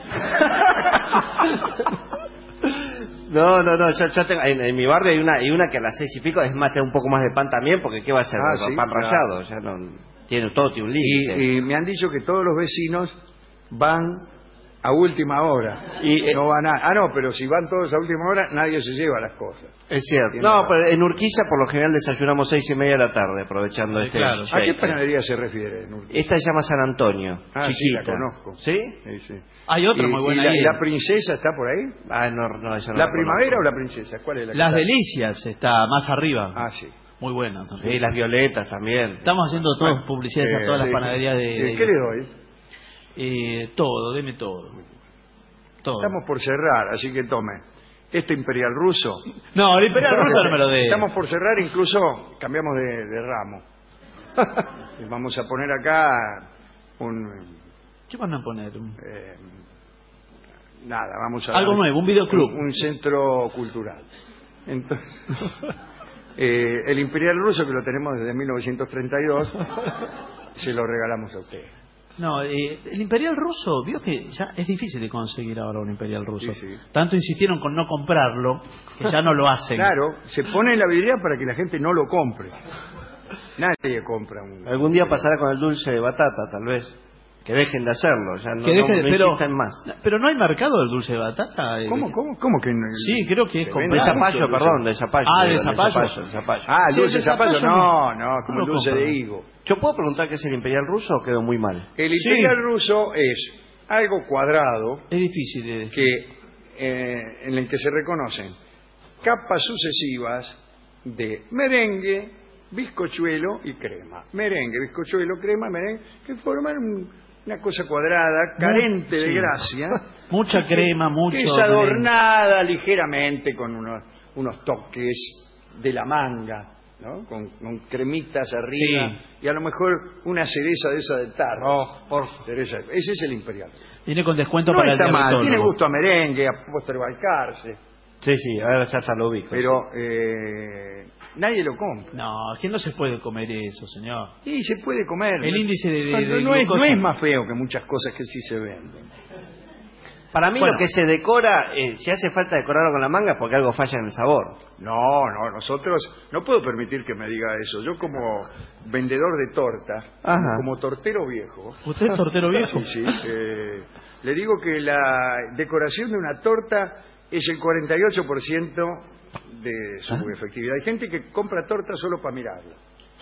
No, no, no, yo, yo tengo, en, en mi barrio hay una, hay una que a las seis y pico, es más, te da un poco más de pan también, porque ¿qué va a hacer? Ah, Con sí, pan claro. rallado, ya no, tiene, todo tiene un límite. Y, y me han dicho que todos los vecinos van a última hora. Y, eh, no van a... Ah, no, pero si van todos a última hora, nadie se lleva las cosas. Es cierto. Tiene No, razón. pero en Urquiza por lo general desayunamos seis y media de la tarde, aprovechando Ay, este... claro. ¿A qué shake. panadería se refiere? Nurki? Esta se llama San Antonio, Ah, sí, chiquita. la conozco. ¿Sí? Sí, sí. Hay otra Y- muy y buena la, ahí. y la princesa está por ahí? Ah, no, no, esa no ¿La la primavera conozco. o la princesa? ¿Cuál es la que Las está? Delicias está más arriba. Ah, sí. Muy buena también. Sí, las violetas también. Estamos haciendo todas publicidades Eh, a todas sí. las panaderías de... Eh, de- ¿Qué le doy? Eh, todo, deme todo. Todo. Estamos por cerrar, así que tome. Este imperial ruso. No, el imperial ruso no me lo dé. Estamos por cerrar, incluso cambiamos de, de ramo. Y vamos a poner acá un... ¿Qué van a poner? eh, nada, vamos a... Algo nuevo, un videoclub. Un, un centro cultural. Entonces, eh, el imperial ruso, que lo tenemos desde mil novecientos treinta y dos, se lo regalamos a usted. No, eh, el imperial ruso, vio que ya es difícil de conseguir ahora un imperial ruso. Sí, sí. Tanto insistieron con no comprarlo, que ya no lo hacen. Claro, se pone en la vidriera para que la gente no lo compre. Nadie compra un... Algún día pasará con el dulce de batata, tal vez. Que dejen de hacerlo, ya no, Que deje no, de- no pero, insistan más. pero no hay mercado del dulce de batata. eh, ¿Cómo, cómo, cómo que no? Sí, creo que es Se con- De vende mucho zapallo, el dulce. perdón, de zapallo. Ah, de de zapallo. de zapallo. Ah, el Sí, dulce el de zapallo, zapallo no, no. no, como No el lo dulce compran. de higo. ¿Yo puedo preguntar qué es el imperial ruso o quedó muy mal? El imperial ruso es algo cuadrado Es difícil de... que eh, en el que se reconocen capas sucesivas de merengue, bizcochuelo y crema. Merengue, bizcochuelo, crema, merengue, que forman un- una cosa cuadrada, carente de sí. gracia, Mucha crema, mucho... que es adornada ligeramente con unos, unos toques de la manga ¿no? Con, con cremitas arriba Sí. y a lo mejor una cereza de esa de tarro. Oh, por favor. Cereza- ese es el imperial. Viene con descuento No para está el mal, diabetólogo. tiene gusto a merengue, a postre balcarce, Sí, sí, ahora ya se lo ubico. pero eh, nadie lo compra. No, es que no se puede comer eso, señor. Y se puede comer. El índice de- de- Pero de no, es, no glucosa. es más feo que muchas cosas que sí se venden. Para mí Bueno. lo que se decora, eh, si hace falta decorarlo con la manga es porque algo falla en el sabor. No, no, nosotros no puedo permitir que me diga eso. Yo como vendedor de torta, Ajá. como tortero viejo, ¿Usted es tortero viejo? sí, sí, eh, le digo que la decoración de una torta es el cuarenta y ocho por ciento de su efectividad. Hay gente que compra torta solo para mirarla.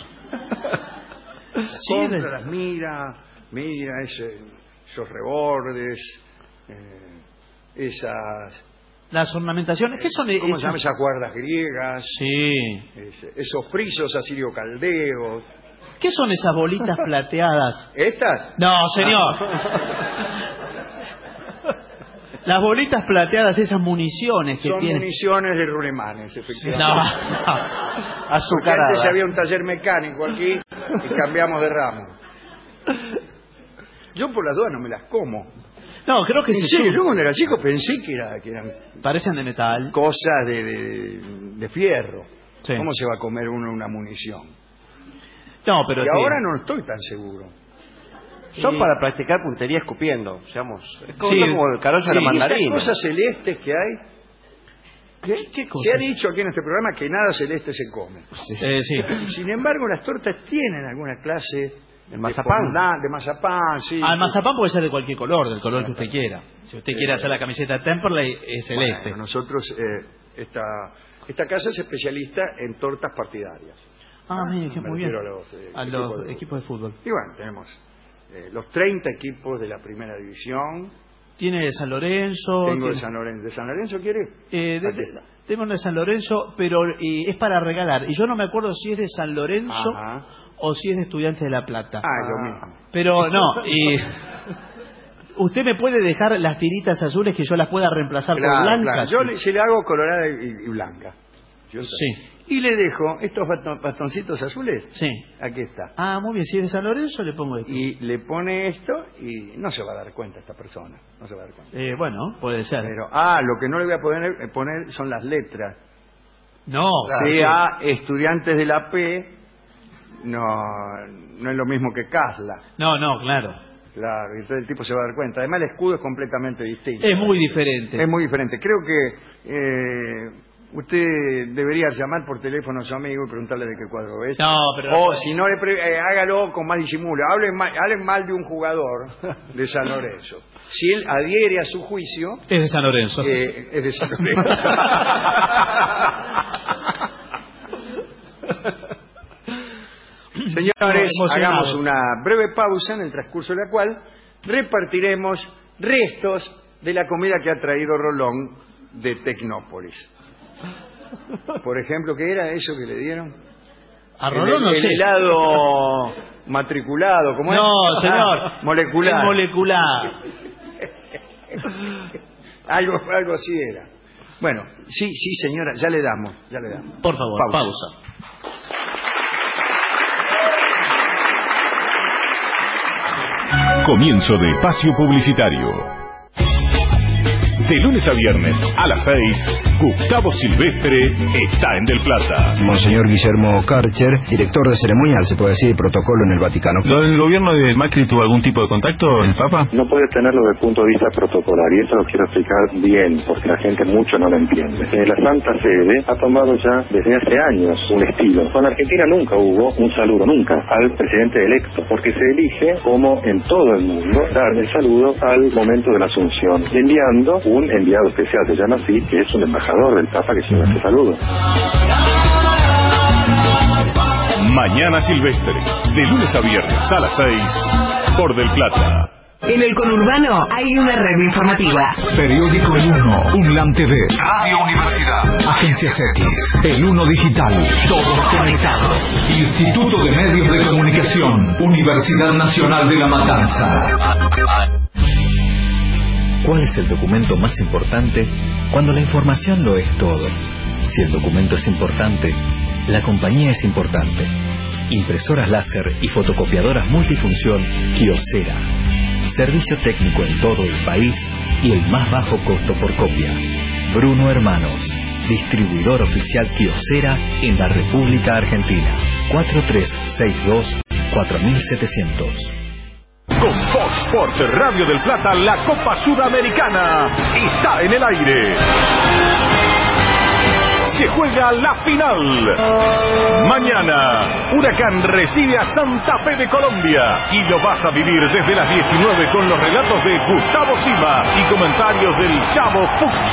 Sí, compra, de- las mira, mira ese- esos rebordes, eh, esas... Las ornamentaciones, ¿qué son ¿Cómo esas? se llaman esas guardas griegas? Sí. Ese- esos frisos asirio-caldeos. ¿Qué son esas bolitas plateadas? ¿Estas? No, señor. Las bolitas plateadas, esas municiones que Son tienen. municiones de rulemanes, efectivamente. No. Porque Azucarada. antes había un taller mecánico aquí y cambiamos de ramo. Yo por las dudas no me las como. No, creo que En se serio, suman. yo cuando era chico pensé que, era, que eran Parecen de metal. cosas de, de, de fierro. Sí. ¿Cómo se va a comer uno una munición? No, pero Y sí. ahora no estoy tan seguro. Son Y- para practicar puntería escupiendo, digamos. Es como, Sí. como el carozo de la Sí, ¿Y esas mandarina. cosas celestes que hay? ¿Qué, qué Se ha cosa? dicho aquí en este programa que nada celeste se come. Eh, sí. Sin embargo, las tortas tienen alguna clase El mazapán. de fondant, de mazapán, sí. Ah, el mazapán puede ser de cualquier color, del color que usted quiera. Si usted quiere hacer la camiseta Temperley, es celeste. Bueno, nosotros, eh, esta, esta casa es especialista en tortas partidarias. Ah, mire, que Me muy bien. refiero a los, eh, A equipos los de fútbol. equipos de fútbol. Y bueno, tenemos eh, los treinta equipos de la primera división. Tiene de San Lorenzo. Tengo de tiene- San Lorenzo. ¿De San Lorenzo quiere? Eh, de- Aquí de- está. tengo uno de San Lorenzo, pero eh, es para regalar. Y yo no me acuerdo si es de San Lorenzo Ajá. o si es de Estudiantes de La Plata. Ah, es lo mismo. Pero no, y usted me puede dejar las tiritas azules que yo las pueda reemplazar por Claro, blancas. claro. Yo le, se le hago colorada y, y blanca. Yo sé. Sí, Y le dejo estos baton- bastoncitos azules. sí. Aquí está. Ah, muy bien, si es de San Lorenzo le pongo esto. Y le pone esto y no se va a dar cuenta esta persona. No se va a dar cuenta. Eh, bueno, puede ser. Pero, ah, lo que no le voy a poner, eh, poner son las letras. No, Sea estudiantes de la P, no, no es lo mismo que Casla. no, no, claro. Claro, y entonces el tipo se va a dar cuenta. Además, el escudo es completamente distinto. Es muy diferente. Es muy diferente. Creo que eh, usted debería llamar por teléfono a su amigo y preguntarle de qué cuadro es. No, pero O si no, le pre- eh, hágalo con más disimulo. Hablen mal, hablen mal de un jugador de San Lorenzo. Si él adhiere a su juicio, es de San Lorenzo. eh, es de San Lorenzo. Señores, No, emocionado. hagamos una breve pausa en el transcurso de la cual repartiremos restos de la comida que ha traído Rolón de Tecnópolis. Por ejemplo, ¿qué era eso que le dieron? A Rolón el, no el sé. helado matriculado, ¿cómo es? No, señor. Ah, molecular. Es molecular. algo, algo así era. Bueno, sí, sí, señora, ya le damos, ya le damos. Por favor, Pausa. pausa. Comienzo de espacio publicitario. De lunes a viernes a las seis, Gustavo Silvestre está en Del Plata. Monseñor Guillermo Karcher, director de ceremonial, se puede decir, protocolo en el Vaticano. ¿El gobierno de Macri tuvo algún tipo de contacto, el Papa? No puede tenerlo desde el punto de vista protocolar, y esto lo quiero explicar bien, porque la gente mucho no lo entiende. Eh, la Santa Sede ha tomado ya desde hace años un estilo. Con Argentina nunca hubo un saludo, nunca, al presidente electo, porque se elige, como en todo el mundo, dar el saludo al momento de la Asunción, enviando un enviado especial, se llama así, que es un embajador del Papa que lleva este saludo. Mañana Silvestre, de lunes a viernes a las seis, por Del Plata. En el conurbano hay una red informativa. Periódico El Uno, UNLAM T V, Radio Universidad, Agencias X, El Uno Digital, todos conectados. Instituto de Medios de Comunicación, Universidad Nacional de La Matanza. ¿Cuál es el documento más importante cuando la información lo es todo? Si el documento es importante, la compañía es importante. Impresoras láser y fotocopiadoras multifunción Kyocera. Servicio técnico en todo el país y el más bajo costo por copia. Bruno Hermanos, distribuidor oficial Kyocera en la República Argentina. cuatro tres seis dos cuatro siete cero cero. Con Fox Sports Radio del Plata, la Copa Sudamericana está en el aire. Se juega la final. Mañana, Huracán recibe a Santa Fe de Colombia y lo vas a vivir desde las diecinueve con los relatos de Gustavo Silva y comentarios del Chavo Fuchs.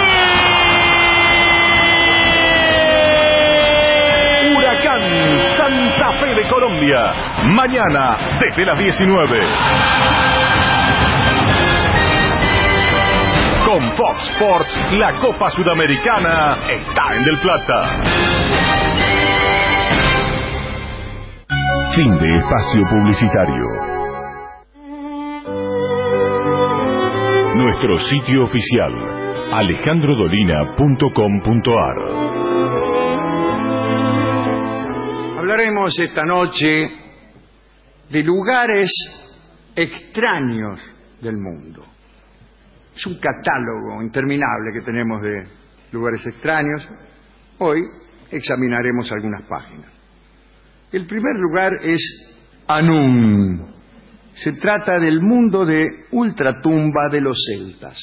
Huracán Santa Fe de Colombia. Mañana, desde las diecinueve. Con Fox Sports, la Copa Sudamericana está en Del Plata. Fin de espacio publicitario. Nuestro sitio oficial, alejandro dolina punto com punto a r. Hablaremos esta noche de lugares extraños del mundo. Es un catálogo interminable que tenemos de lugares extraños. Hoy examinaremos algunas páginas. El primer lugar es Anún. Se trata del mundo de ultratumba de los celtas.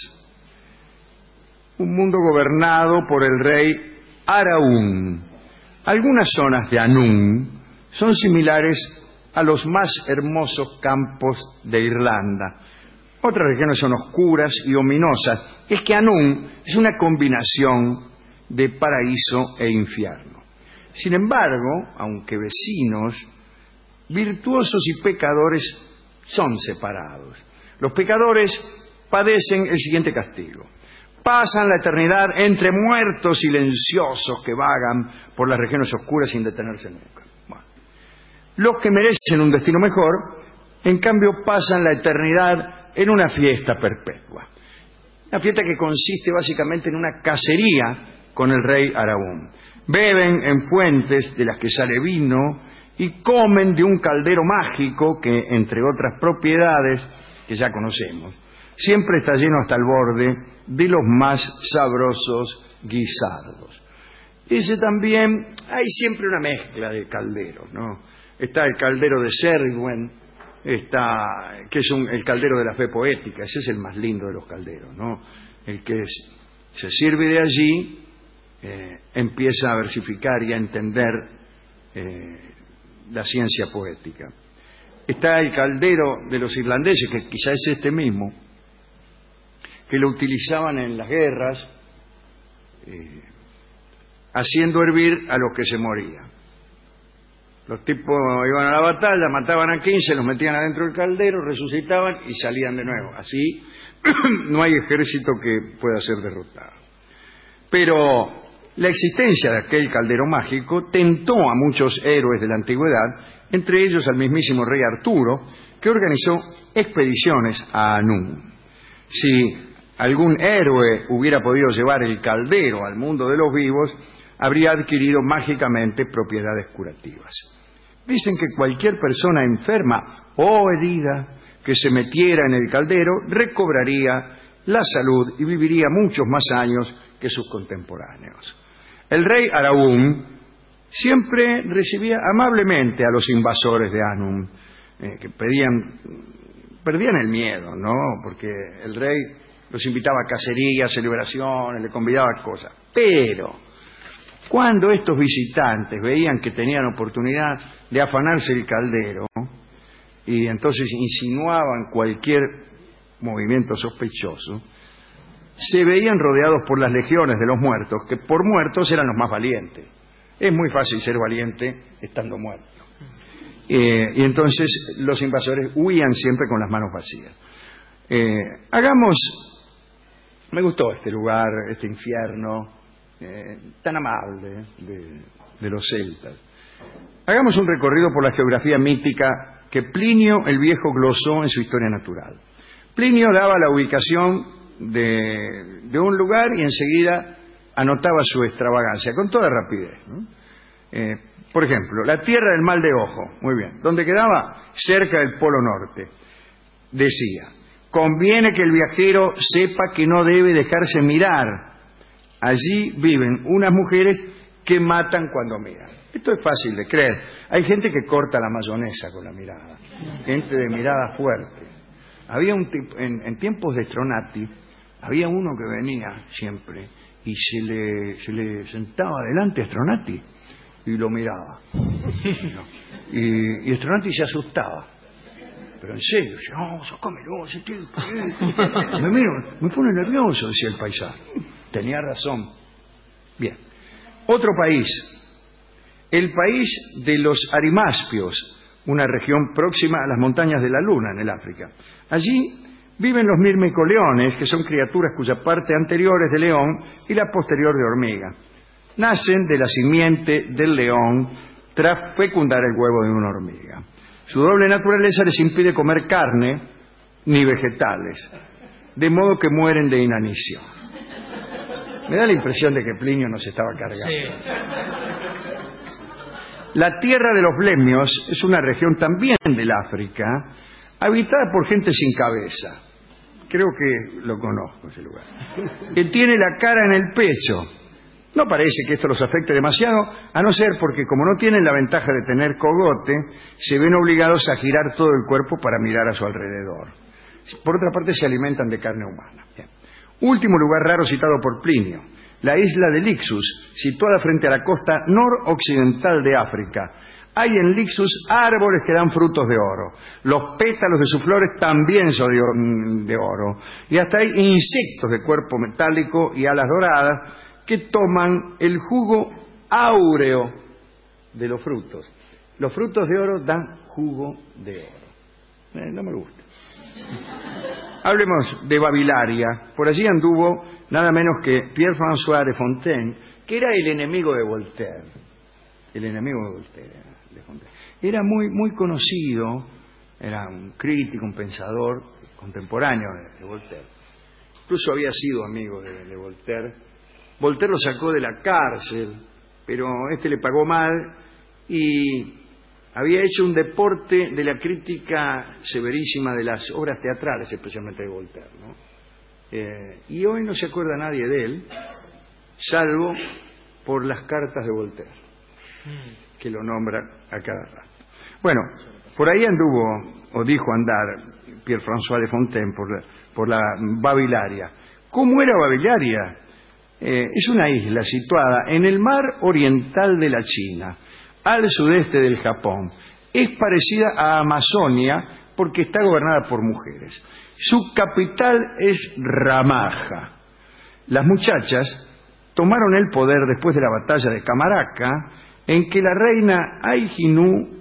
Un mundo gobernado por el rey Araún. Algunas zonas de Anún son similares a los más hermosos campos de Irlanda. Otras regiones son oscuras y ominosas. Es que Anún es una combinación de paraíso e infierno. Sin embargo, aunque vecinos, virtuosos y pecadores son separados. Los pecadores padecen el siguiente castigo. Pasan la eternidad entre muertos silenciosos que vagan por las regiones oscuras sin detenerse nunca. Bueno. Los que merecen un destino mejor, en cambio, pasan la eternidad en una fiesta perpetua. Una fiesta que consiste básicamente en una cacería con el rey Araún. Beben en fuentes de las que sale vino y comen de un caldero mágico que, entre otras propiedades que ya conocemos, siempre está lleno hasta el borde de los más sabrosos guisados. Ese también, hay siempre una mezcla de calderos, ¿no? Está el caldero de Cerwin, está, que es un, el caldero de la fe poética. Ese es el más lindo de los calderos, ¿no? El que es, se sirve de allí, eh, empieza a versificar y a entender eh, la ciencia poética. Está el caldero de los irlandeses, que quizá es este mismo, que lo utilizaban en las guerras, eh, haciendo hervir a los que se morían. Los tipos iban a la batalla, mataban a quince, los metían adentro del caldero, resucitaban y salían de nuevo. Así no hay ejército que pueda ser derrotado. Pero la existencia de aquel caldero mágico tentó a muchos héroes de la antigüedad, entre ellos al mismísimo rey Arturo, que organizó expediciones a Anún. Si algún héroe hubiera podido llevar el caldero al mundo de los vivos, habría adquirido mágicamente propiedades curativas. Dicen que cualquier persona enferma o herida que se metiera en el caldero recobraría la salud y viviría muchos más años que sus contemporáneos. El rey Araún siempre recibía amablemente a los invasores de Anún, eh, que pedían, perdían el miedo, ¿no? Porque el rey los invitaba a cacerías, celebraciones, le convidaba a cosas. Pero cuando estos visitantes veían que tenían oportunidad de afanarse el caldero y entonces insinuaban cualquier movimiento sospechoso, se veían rodeados por las legiones de los muertos, que por muertos eran los más valientes. Es muy fácil ser valiente estando muerto. Eh, y entonces los invasores huían siempre con las manos vacías. Eh, hagamos, me gustó este lugar, este infierno eh, tan amable de, de los celtas. Hagamos un recorrido por la geografía mítica que Plinio el Viejo glosó en su Historia Natural. Plinio daba la ubicación de, de un lugar y enseguida anotaba su extravagancia con toda rapidez, ¿no? Eh, por ejemplo, la tierra del mal de ojo, muy bien, ¿dónde quedaba? Cerca del Polo Norte. Decía, conviene que el viajero sepa que no debe dejarse mirar. Allí viven unas mujeres que matan cuando miran. Esto es fácil de creer. Hay gente que corta la mayonesa con la mirada, gente de mirada fuerte. Había un tipo, en, en tiempos de Stronati, había uno que venía siempre y se le, se le sentaba delante a Stronati y lo miraba. Y, y Stronati se asustaba. Pero en serio, decía, no, sacámelo, ese tipo. Me miro, me pone nervioso, decía el paisano. Tenía razón. Bien. Otro país. El país de los Arimaspios, una región próxima a las montañas de la Luna, en el África. Allí viven los mirmicoleones, que son criaturas cuya parte anterior es de león y la posterior de hormiga. Nacen de la simiente del león tras fecundar el huevo de una hormiga. Su doble naturaleza les impide comer carne ni vegetales, de modo que mueren de inanición. Me da la impresión de que Plinio nos estaba cargando. Sí. La tierra de los blemios es una región también del África, habitada por gente sin cabeza. Creo que lo conozco ese lugar. Que tiene la cara en el pecho. No parece que esto los afecte demasiado, a no ser porque como no tienen la ventaja de tener cogote, se ven obligados a girar todo el cuerpo para mirar a su alrededor. Por otra parte, se alimentan de carne humana. Bien. Último lugar raro citado por Plinio, la isla de Lixus, situada frente a la costa noroccidental de África. Hay en Lixus árboles que dan frutos de oro. Los pétalos de sus flores también son de, de oro. Y hasta hay insectos de cuerpo metálico y alas doradas que toman el jugo áureo de los frutos. Los frutos de oro dan jugo de oro. Eh, no me gusta. Hablemos de Babilaria. Por allí anduvo nada menos que Pierre-François de Fontaine, que era el enemigo de Voltaire. El enemigo de Voltaire, de Fontaine. Era muy, muy conocido, era un crítico, un pensador contemporáneo de, de Voltaire. Incluso había sido amigo de, de Voltaire. Voltaire lo sacó de la cárcel, pero este le pagó mal y había hecho un deporte de la crítica severísima de las obras teatrales, especialmente de Voltaire, ¿no? Eh, y hoy no se acuerda nadie de él, salvo por las cartas de Voltaire, que lo nombra a cada rato. Bueno, por ahí anduvo, o dijo andar, Pierre-François de Fontaine por la, por la Babilaria. ¿Cómo era Babilaria? Eh, es una isla situada en el mar oriental de la China, al sudeste del Japón. Es parecida a Amazonia porque está gobernada por mujeres. Su capital es Ramaja. Las muchachas tomaron el poder después de la batalla de Camaraka, en que la reina Aijinú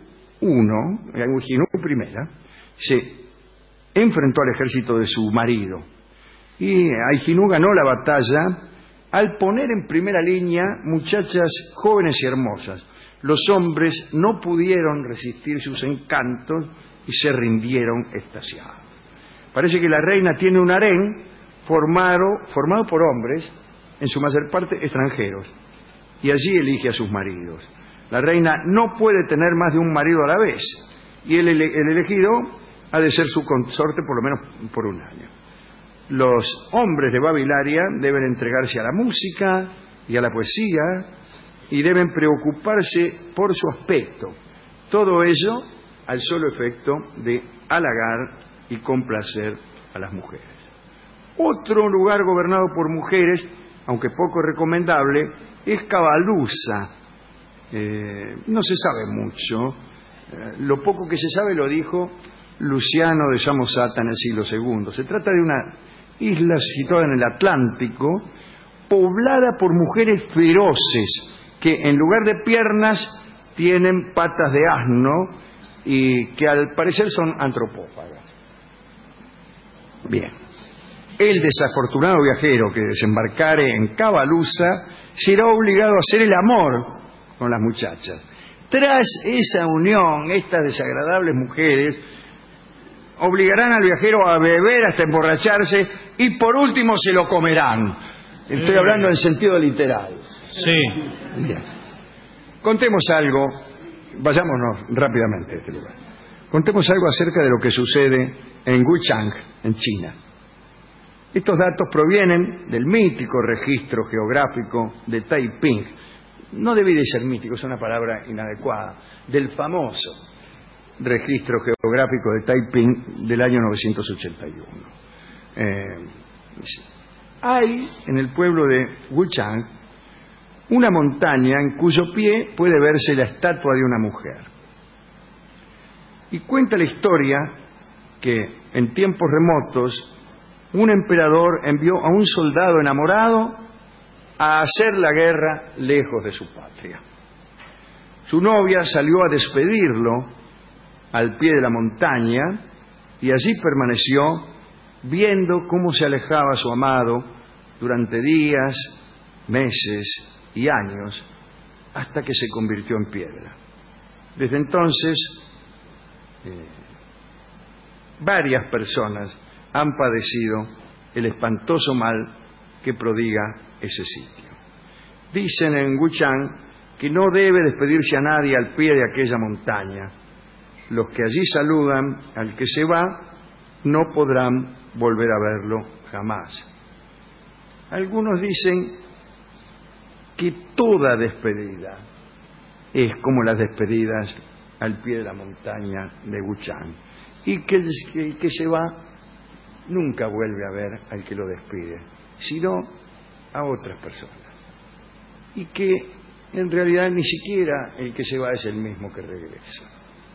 I, Aijinú I, se enfrentó al ejército de su marido. Y Aijinú ganó la batalla al poner en primera línea muchachas jóvenes y hermosas. Los hombres no pudieron resistir sus encantos y se rindieron extasiados. Parece que la reina tiene un harén formado, formado por hombres, en su mayor parte extranjeros, y allí elige a sus maridos. La reina no puede tener más de un marido a la vez, y el, ele el elegido ha de ser su consorte por lo menos por un año. Los hombres de Babilaria deben entregarse a la música y a la poesía y deben preocuparse por su aspecto. Todo ello al solo efecto de halagar y complacer a las mujeres. Otro lugar gobernado por mujeres, aunque poco recomendable, es Cabalusa. Eh, no se sabe mucho. Eh, lo poco que se sabe lo dijo Luciano de Samosata en el siglo segundo. Se trata de una isla situada en el Atlántico, poblada por mujeres feroces que en lugar de piernas tienen patas de asno y que al parecer son antropófagas. Bien, el desafortunado viajero que desembarcare en Cabalusa será obligado a hacer el amor con las muchachas. Tras esa unión, estas desagradables mujeres obligarán al viajero a beber hasta emborracharse y por último se lo comerán. Estoy hablando en sentido literal. Sí. Bien. Contemos algo, vayámonos rápidamente a este lugar. Contemos algo acerca de lo que sucede en Wuchang, en China. Estos datos provienen del mítico registro geográfico de Taiping. No debe de ser mítico, es una palabra inadecuada. Del famoso registro geográfico de Taiping del año novecientos ochenta y uno. Eh, hay en el pueblo de Wuchang una montaña en cuyo pie puede verse la estatua de una mujer. Y cuenta la historia que en tiempos remotos un emperador envió a un soldado enamorado a hacer la guerra lejos de su patria. Su novia salió a despedirlo al pie de la montaña y allí permaneció viendo cómo se alejaba su amado durante días, meses y años, hasta que se convirtió en piedra. Desde entonces, eh, varias personas han padecido el espantoso mal que prodiga ese sitio. Dicen en Wuchang que no debe despedirse a nadie al pie de aquella montaña. Los que allí saludan al que se va no podrán volver a verlo jamás. Algunos dicen que toda despedida es como las despedidas al pie de la montaña de Wuchang, y que el que, que se va nunca vuelve a ver al que lo despide, sino a otras personas, y que en realidad ni siquiera el que se va es el mismo que regresa.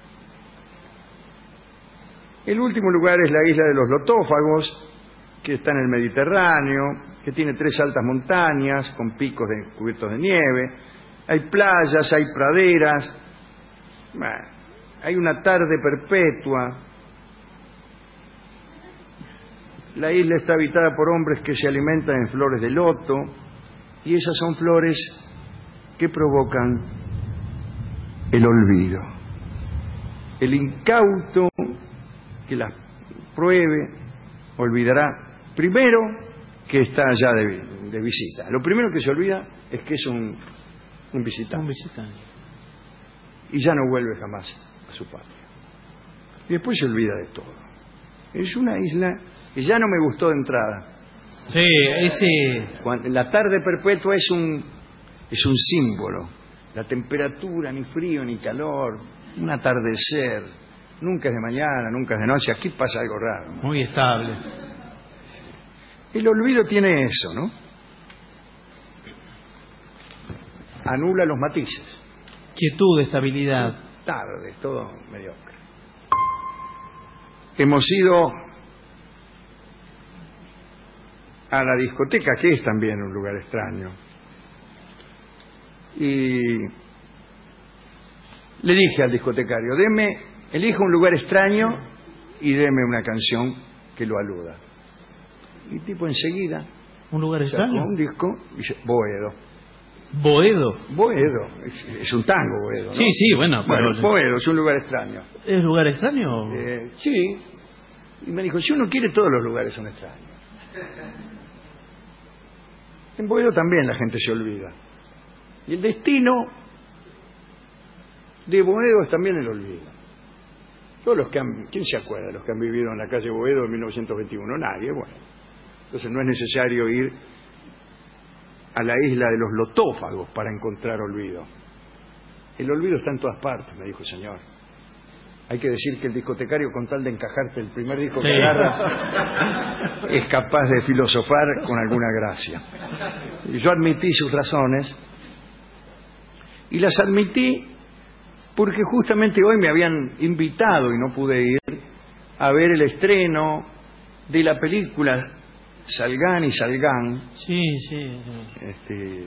El último lugar es la isla de los Lotófagos, que está en el Mediterráneo, que tiene tres altas montañas con picos de, cubiertos de nieve. Hay playas, hay praderas, bueno, hay una tarde perpetua. La isla está habitada por hombres que se alimentan en flores de loto, y esas son flores que provocan el olvido. El incauto que las pruebe olvidará primero que está allá de, de visita. Lo primero que se olvida es que es un, un visitante. Un visitante. Y ya no vuelve jamás a su patria. Y después se olvida de todo. Es una isla que ya no me gustó de entrada. Sí, ese... Cuando, la tarde perpetua es un, es un símbolo. La temperatura, ni frío ni calor, un atardecer. Nunca es de mañana, nunca es de noche. Aquí pasa algo raro, ¿no? Muy estable. El olvido tiene eso, ¿no? Anula los matices. Quietud, estabilidad. Tarde, todo mediocre. Hemos ido a la discoteca, que es también un lugar extraño. Y le dije al discotecario, deme, elija un lugar extraño y deme una canción que lo aluda. Y tipo enseguida un lugar sacó extraño, un disco y dice Boedo. Boedo. Boedo, es, es un tango Boedo, ¿no? Sí, sí, bueno, bueno pero... Boedo es un lugar extraño. ¿Es lugar extraño? Eh, sí. Y me dijo, si uno quiere, todos los lugares son extraños. En Boedo también la gente se olvida. Y el destino de Boedo es también el olvido. Todos los que han, ¿quién se acuerda de los que han vivido en la calle Boedo en mil novecientos veintiuno? Nadie, bueno. Entonces no es necesario ir a la isla de los Lotófagos para encontrar olvido. El olvido está en todas partes, me dijo el señor. Hay que decir que el discotecario, con tal de encajarte el primer disco que sí. agarra, es capaz de filosofar con alguna gracia. Y yo admití sus razones, y las admití porque justamente hoy me habían invitado, y no pude ir, a ver el estreno de la película Salgán y Salgán. Sí, sí. sí. Este,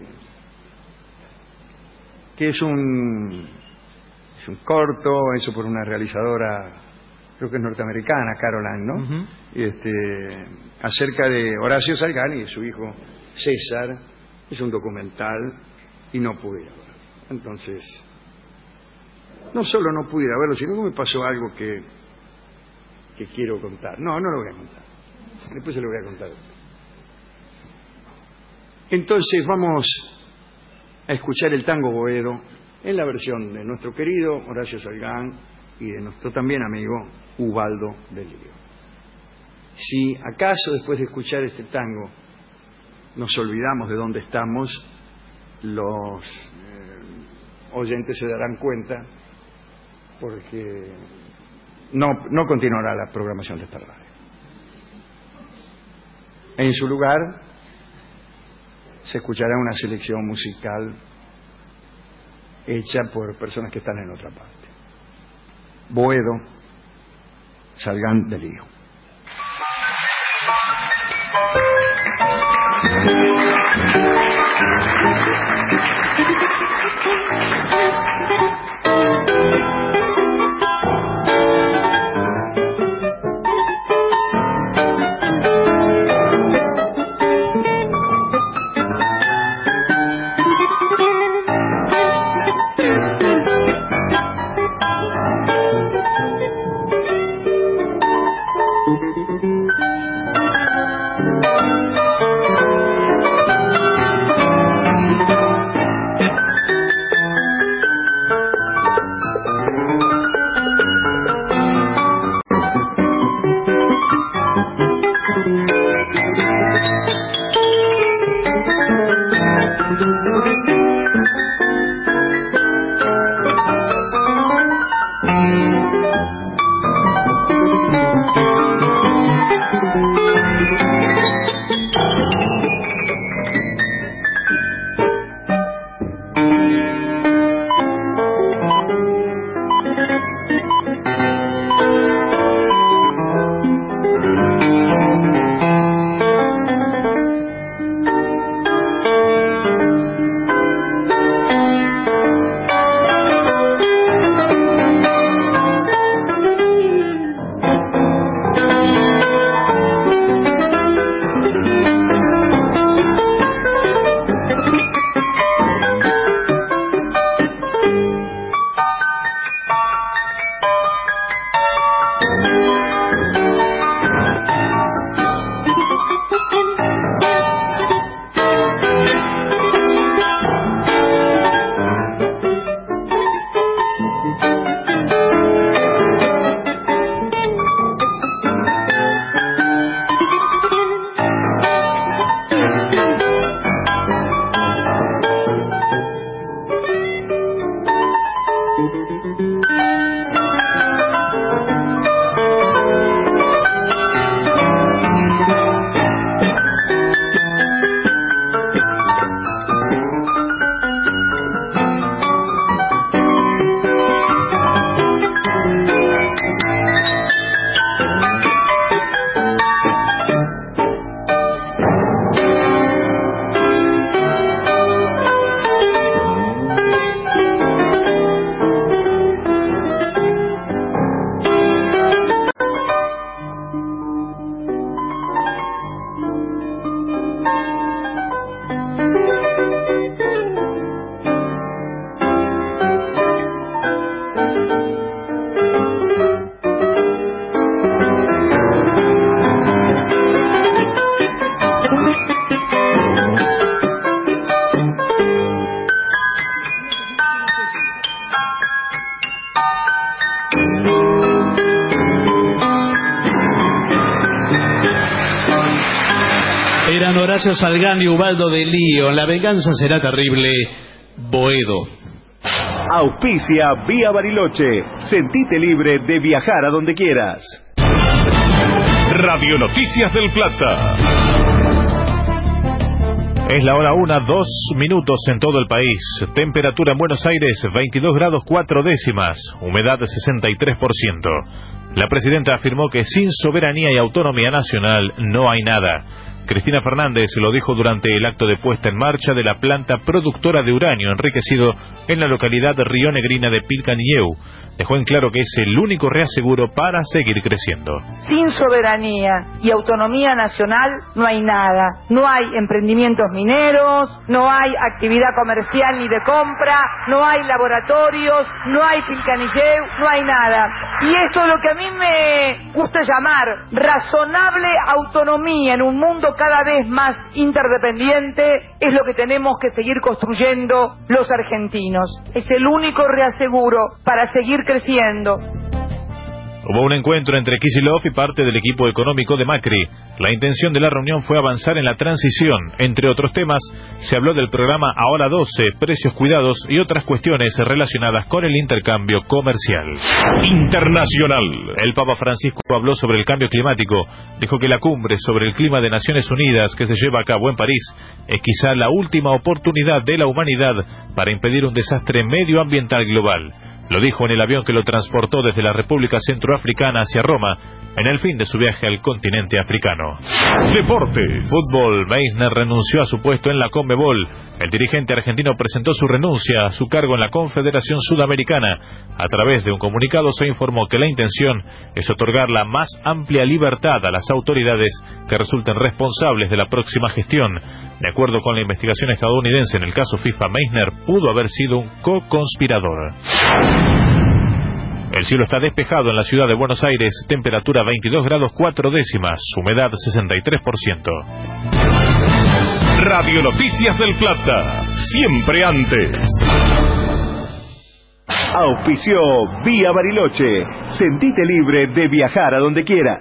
que es un... Es un corto hecho por una realizadora, creo que es norteamericana, Caroline, ¿no? Uh-huh. Este, acerca de Horacio Salgán y de su hijo César. Es un documental y no pude ir a verlo. Entonces, no solo no pude ir a verlo, sino que me pasó algo que, que quiero contar. No, no lo voy a contar. Después se lo voy a contar. Entonces vamos a escuchar el tango Boedo en la versión de nuestro querido Horacio Salgán y de nuestro también amigo Ubaldo de Lío. Si acaso después de escuchar este tango nos olvidamos de dónde estamos, los eh, oyentes se darán cuenta, porque no, no continuará la programación de esta radio. En su lugar se escuchará una selección musical hecha por personas que están en otra parte. Boedo, Salgán de Lío. Eran Horacio Salgán y Ubaldo de Lío. La venganza será terrible. Boedo. Auspicia Vía Bariloche. Sentite libre de viajar a donde quieras. Radio Noticias del Plata. Es la hora una, dos minutos en todo el país. Temperatura en Buenos Aires, veintidós grados cuatro décimas. Humedad sesenta y tres por ciento. La presidenta afirmó que sin soberanía y autonomía nacional no hay nada. Cristina Fernández lo dijo durante el acto de puesta en marcha de la planta productora de uranio enriquecido en la localidad rionegrina de Pilcanieu. Dejó en claro que es el único reaseguro para seguir creciendo. Sin soberanía y autonomía nacional no hay nada. No hay emprendimientos mineros, no hay actividad comercial ni de compra, no hay laboratorios, no hay Pilcanilleu, no hay nada. Y esto es lo que a mí me gusta llamar razonable autonomía en un mundo cada vez más interdependiente, es lo que tenemos que seguir construyendo los argentinos. Es el único reaseguro para seguir creciendo. Hubo un encuentro entre Kicillof y parte del equipo económico de Macri. La intención de la reunión fue avanzar en la transición. Entre otros temas, se habló del programa Ahora doce, precios cuidados y otras cuestiones relacionadas con el intercambio comercial. Internacional. El Papa Francisco habló sobre el cambio climático. Dijo que la cumbre sobre el clima de Naciones Unidas que se lleva a cabo en París es quizá la última oportunidad de la humanidad para impedir un desastre medioambiental global. Lo dijo en el avión que lo transportó desde la República Centroafricana hacia Roma, en el fin de su viaje al continente africano. Deportes. Fútbol. Meissner renunció a su puesto en la Conmebol. El dirigente argentino presentó su renuncia a su cargo en la Confederación Sudamericana. A través de un comunicado se informó que la intención es otorgar la más amplia libertad a las autoridades que resulten responsables de la próxima gestión. De acuerdo con la investigación estadounidense en el caso FIFA, Meissner pudo haber sido un co-conspirador. El cielo está despejado en la ciudad de Buenos Aires, temperatura veintidós grados cuatro décimas, humedad sesenta y tres por ciento. Radio Noticias del Plata, siempre antes. Auspició Vía Bariloche. Sentite libre de viajar a donde quieras.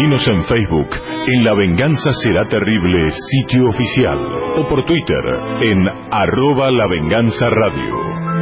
Seguinos en Facebook, en La Venganza Será Terrible, sitio oficial, o por Twitter, en arroba La Venganza Radio.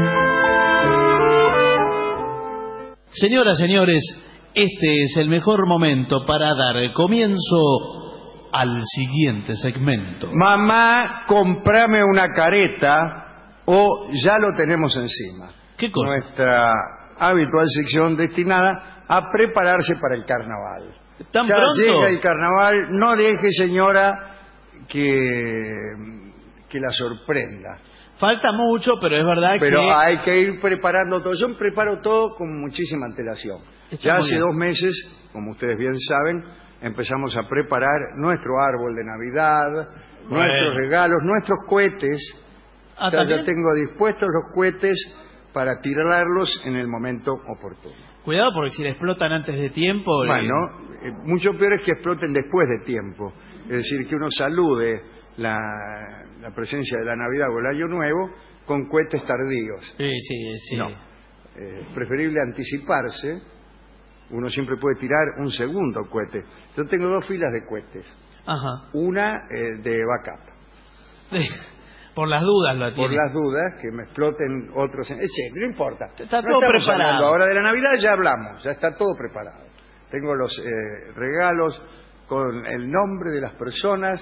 Señoras, señores, este es el mejor momento para dar comienzo al siguiente segmento. Mamá, comprame una careta o ya lo tenemos encima. ¿Qué cosa? Nuestra habitual sección destinada a prepararse para el carnaval. ¿Tan ya pronto? llega el carnaval, no deje, señora, que, que la sorprenda. Falta mucho, pero es verdad pero que... Pero hay que ir preparando todo. Yo preparo todo con muchísima antelación. Está ya muy hace bien. dos meses, como ustedes bien saben, empezamos a preparar nuestro árbol de Navidad, Bueno. nuestros regalos, nuestros cohetes. Ah, O sea, ya ¿también? tengo dispuestos los cohetes para tirarlos en el momento oportuno. Cuidado porque si le explotan antes de tiempo... eh, Bueno, eh, mucho peor es que exploten después de tiempo. Es decir, que uno salude la, la presencia de la Navidad o el Año Nuevo con cohetes tardíos. Sí, sí, sí. No. Eh, es preferible anticiparse. Uno siempre puede tirar un segundo cohete. Yo tengo dos filas de cohetes. Ajá. Una eh, de backup. Por las dudas lo tiene. Por las dudas, que me exploten otros... en- Eh, sí, no importa. Está No todo estamos preparado. hablando ahora de la Navidad, ya hablamos. Ya está todo preparado. Tengo los eh, regalos con el nombre de las personas,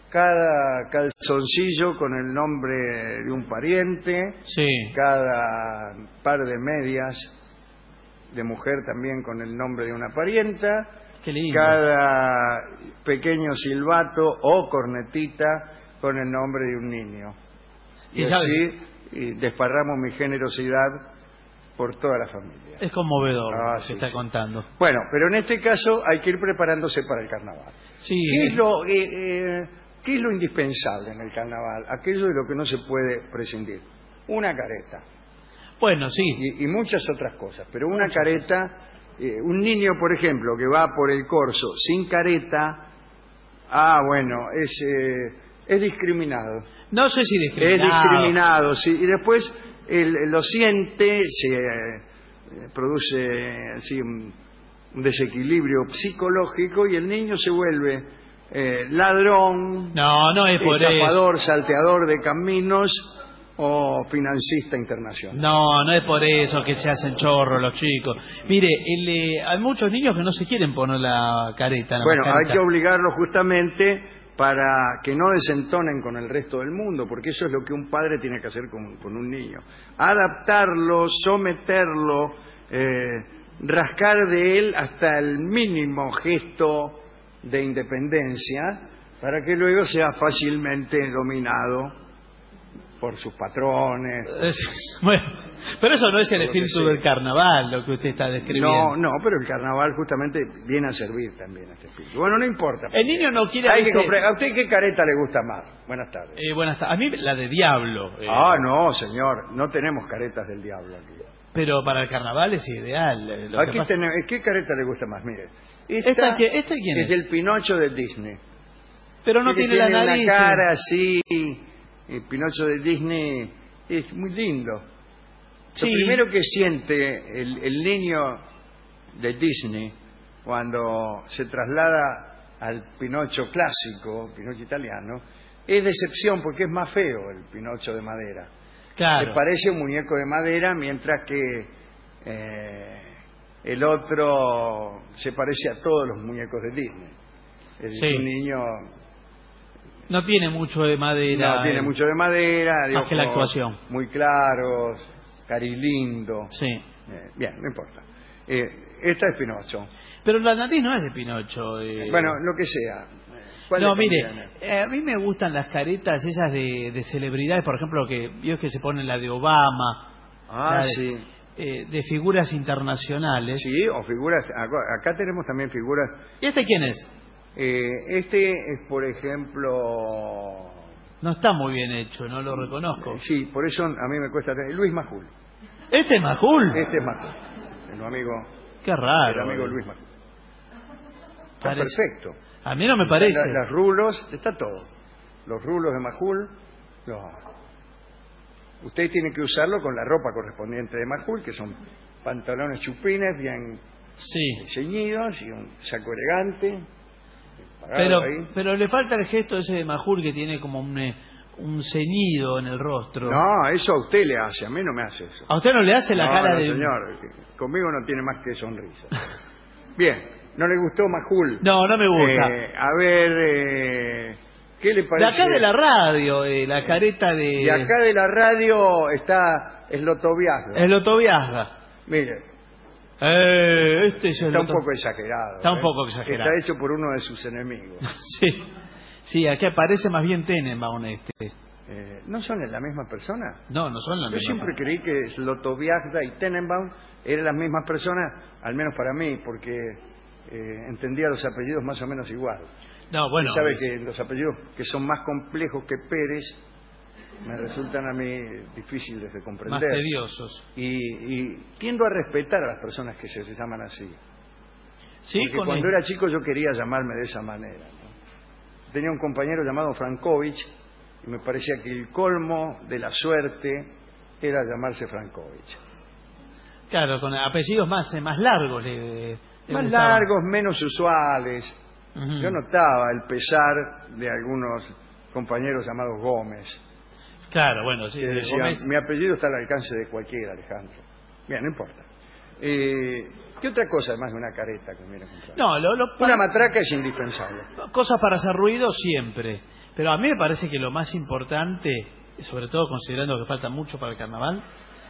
cada calzoncillo con el nombre de un pariente, Sí. cada par de medias de mujer también con el nombre de una parienta, Qué lindo. cada pequeño silbato o cornetita con el nombre de un niño. Sí, Y ya así y desparramos mi generosidad por toda la familia. Es conmovedor Ah, lo que sí, está sí. contando. Bueno, pero en este caso hay que ir preparándose para el carnaval. Sí. ¿Qué es lo, eh, eh, ¿qué es lo indispensable en el carnaval? Aquello de lo que no se puede prescindir. Una careta. Bueno, sí. Y, y muchas otras cosas. Pero una careta, eh, un niño, por ejemplo, que va por el corso sin careta, ah, bueno, es, eh, es discriminado. No sé si discriminado. Es discriminado, sí. Y después él, él lo siente, se eh, produce así un, un desequilibrio psicológico y el niño se vuelve eh, ladrón, No, no es por eso. estafador, salteador de caminos o financista internacional. No, no es por eso que se hacen chorros los chicos. Mire, el, eh, hay muchos niños que no se quieren poner la careta. La Bueno, hay mascarita. que obligarlos justamente para que no desentonen con el resto del mundo, porque eso es lo que un padre tiene que hacer con, con un niño. Adaptarlo, someterlo, eh, rascar de él hasta el mínimo gesto de independencia, para que luego sea fácilmente dominado por sus patrones. Es- bueno, pero eso no es el Por lo que espíritu sea. del carnaval, lo que usted está describiendo. No, no, pero el carnaval justamente viene a servir también a este espíritu. Bueno, no importa. El niño no quiere... Hay a que veces- comprar- ¿A usted qué careta le gusta más? Buenas tardes. Eh, buenas tardes. A mí la de diablo. eh, Ah, no, señor, no tenemos caretas del diablo aquí. Pero para el carnaval es ideal. eh, lo que Aquí pasa- tenemos, ¿qué careta le gusta más? Mire, ¿Esta qué- esta quién es? el Pinocho de Disney. Pero no Que tiene, la nariz. una cara así, el Pinocho de Disney es muy lindo. Sí. Lo primero que siente el, el niño de Disney cuando se traslada al Pinocho clásico, Pinocho italiano, es decepción porque es más feo el Pinocho de madera. Claro. Le parece un muñeco de madera, mientras que eh, el otro se parece a todos los muñecos de Disney. Es decir, Sí. un niño No tiene mucho de madera. no tiene eh, mucho de madera, de Más que la ojos actuación. muy claros, carilindo. Sí. Eh, bien, no importa. Eh, esta es Pinocho. Pero la nariz no es de Pinocho. eh. Bueno, lo que sea. ¿Cuál No, le mire, conviene? eh, a mí me gustan las caretas esas de, de celebridades, por ejemplo, que vio que se ponen la de Obama, Ah, la de, sí. eh, de figuras internacionales. Sí, o figuras. Acá, acá tenemos también figuras. ¿Y este quién es? Eh, este es, por ejemplo. No está muy bien hecho, no lo reconozco. Sí, por eso a mí me cuesta. Luis Majul. ¿Este es Majul? Este es Majul. El amigo. Qué raro. El amigo Luis Majul. Está Parece- perfecto. A mí no me parece. La- Los rulos, está todo. Los rulos de Majul. los- Usted tiene que usarlo con la ropa correspondiente de Majul, que son pantalones chupines bien Sí. ceñidos y un saco elegante. Pero, ahí. pero le falta el gesto ese de Majul que tiene como un, eh, un ceñido en el rostro. No, eso a usted le hace, a mí no me hace eso. ¿A usted no le hace la no, cara no, de...? señor, conmigo no tiene más que sonrisa. Bien, ¿no le gustó Majul? No, no me gusta. Eh, a ver, eh, ¿qué le De parece? acá de la radio, eh, la careta de... Y acá de la radio está Slotoviazga. El Lotoviazga. Mire, Eh, este es el está un Loto- poco exagerado. Está un ¿eh? poco exagerado. Está hecho por uno de sus enemigos. Sí, sí, acá parece más bien Tenenbaum este. Eh, ¿No son la misma persona? No, no son la Yo misma. siempre creí que Slotoviazga y Tenenbaum eran las mismas personas, al menos para mí, porque eh, entendía los apellidos más o menos igual. No, bueno. Y sabe es- que los apellidos que son más complejos que Pérez me resultan a mí difíciles de comprender. Más tediosos. Y, y tiendo a respetar a las personas que se, se llaman así. Sí, Porque con cuando el- era chico yo quería llamarme de esa manera, ¿no? Tenía un compañero llamado Frankovich y me parecía que el colmo de la suerte era llamarse Frankovich. Claro, con apellidos más, eh, más largos. Le, le Más gustaban. largos, menos usuales. Ujú. Yo notaba el pesar de algunos compañeros llamados Gómez. Claro, bueno, sí. que de decían, Gómez- mi apellido está al alcance de cualquiera, Alejandro. Bien, no importa. Eh, ¿Qué otra cosa además de una careta que me viene a comprar? No, lo, lo- Una matraca es indispensable. cosas para hacer ruido siempre. Pero a mí me parece que lo más importante, sobre todo considerando que falta mucho para el carnaval,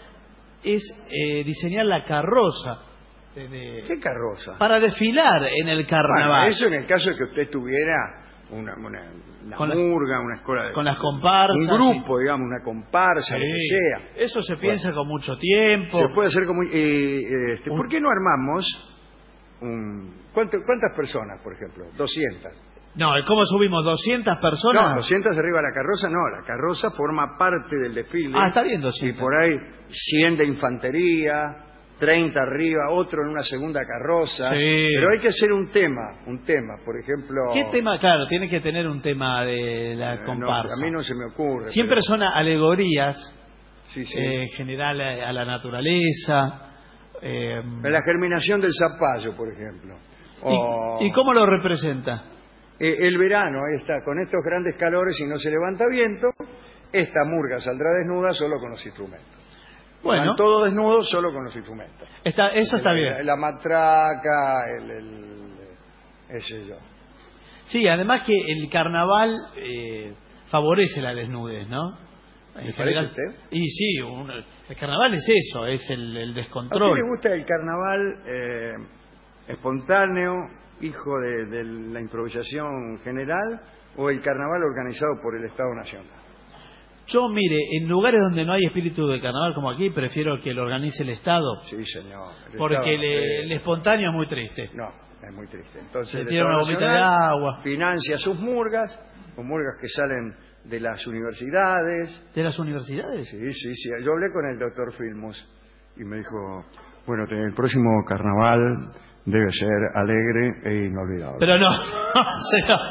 es eh, diseñar la carroza. de- de- ¿Qué carroza? para desfilar en el carnaval. Bueno, eso en el caso de que usted tuviera una, una, una Con la- murga, una escuela de... con las comparsas. Un grupo, digamos, una comparsa, lo que Sí. sea. Eso se piensa con mucho tiempo. Se puede hacer como... eh, eh, este, ¿Por qué no armamos un... ¿cuánto- ¿Cuántas personas, por ejemplo? doscientas. No, ¿cómo subimos? ¿doscientas personas? No, doscientas arriba de la carroza, no. La carroza forma parte del desfile. Ah, está bien, Y doscientas. por ahí cien de infantería, treinta arriba, otro en una segunda carroza. Sí. Pero hay que hacer un tema, un tema, por ejemplo... ¿Qué tema? Claro, tiene que tener un tema de la Eh, no, comparsa. a mí no se me ocurre. Siempre pero- son alegorías, Sí, sí. eh, en general a, a la naturaleza. eh, La germinación del zapallo, por ejemplo. O- ¿Y, ¿Y cómo lo representa? Eh, el verano, ahí está, con estos grandes calores y no se levanta viento, esta murga saldrá desnuda solo con los instrumentos. Bueno, Van todos desnudos solo con los instrumentos. está, eso está La- bien. La matraca, el... el ese yo. Sí, además que el carnaval eh, favorece la desnudez, ¿no? En ¿Le parece a usted? Y sí, un- el carnaval es eso, es el, el ¿A descontrol. usted le gusta el carnaval eh, espontáneo, hijo de, de la improvisación general, o el carnaval organizado por el Estado Nacional? Yo, mire, en lugares donde no hay espíritu de carnaval como aquí, prefiero que lo organice el Estado, Sí, señor. El porque Estado- el, eh, el espontáneo es muy triste. No, es muy triste. Entonces, Se el tira Estado una bombita de Nacional agua. financia sus murgas, con murgas que salen de las universidades. ¿De las universidades? Sí, sí, sí. Yo hablé con el doctor Filmus y me dijo, bueno, el próximo carnaval debe ser alegre e inolvidable. Pero no, señor.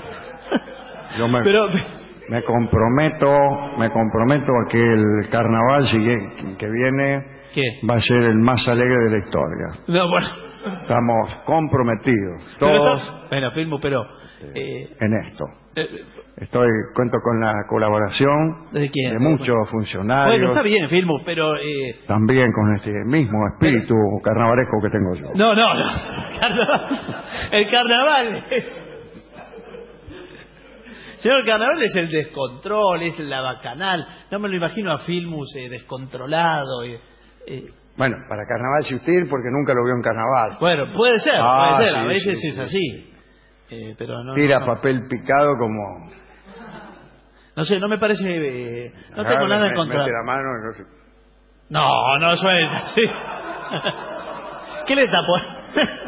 Yo me, Pero, me comprometo, me comprometo a que el carnaval sigue- que viene ¿qué? va a ser el más alegre de la historia. No, bueno. Estamos comprometidos Pero todos está- bueno, Filmo, pero... eh, en esto. eh, Estoy cuento con la colaboración ¿De quién? de muchos funcionarios, bueno, está bien, Filmo, pero... eh, también con este mismo espíritu carnavalesco que tengo yo. no, no, no. Carnaval- el carnaval es... Señor, el carnaval es el descontrol, es la bacanal. No me lo imagino a Filmus eh, descontrolado. eh, eh, Bueno, para carnaval si usted ir porque nunca lo vio en carnaval. Bueno, puede ser, Ah, puede ser. A sí, veces sí, es sí, así. Eh, pero no, Tira no, no. papel picado como... No sé, no me parece... eh, no Agarra, tengo nada en me- contra. Mete la mano y no sé. No, no suelta, sí. ¿Qué le está poniendo?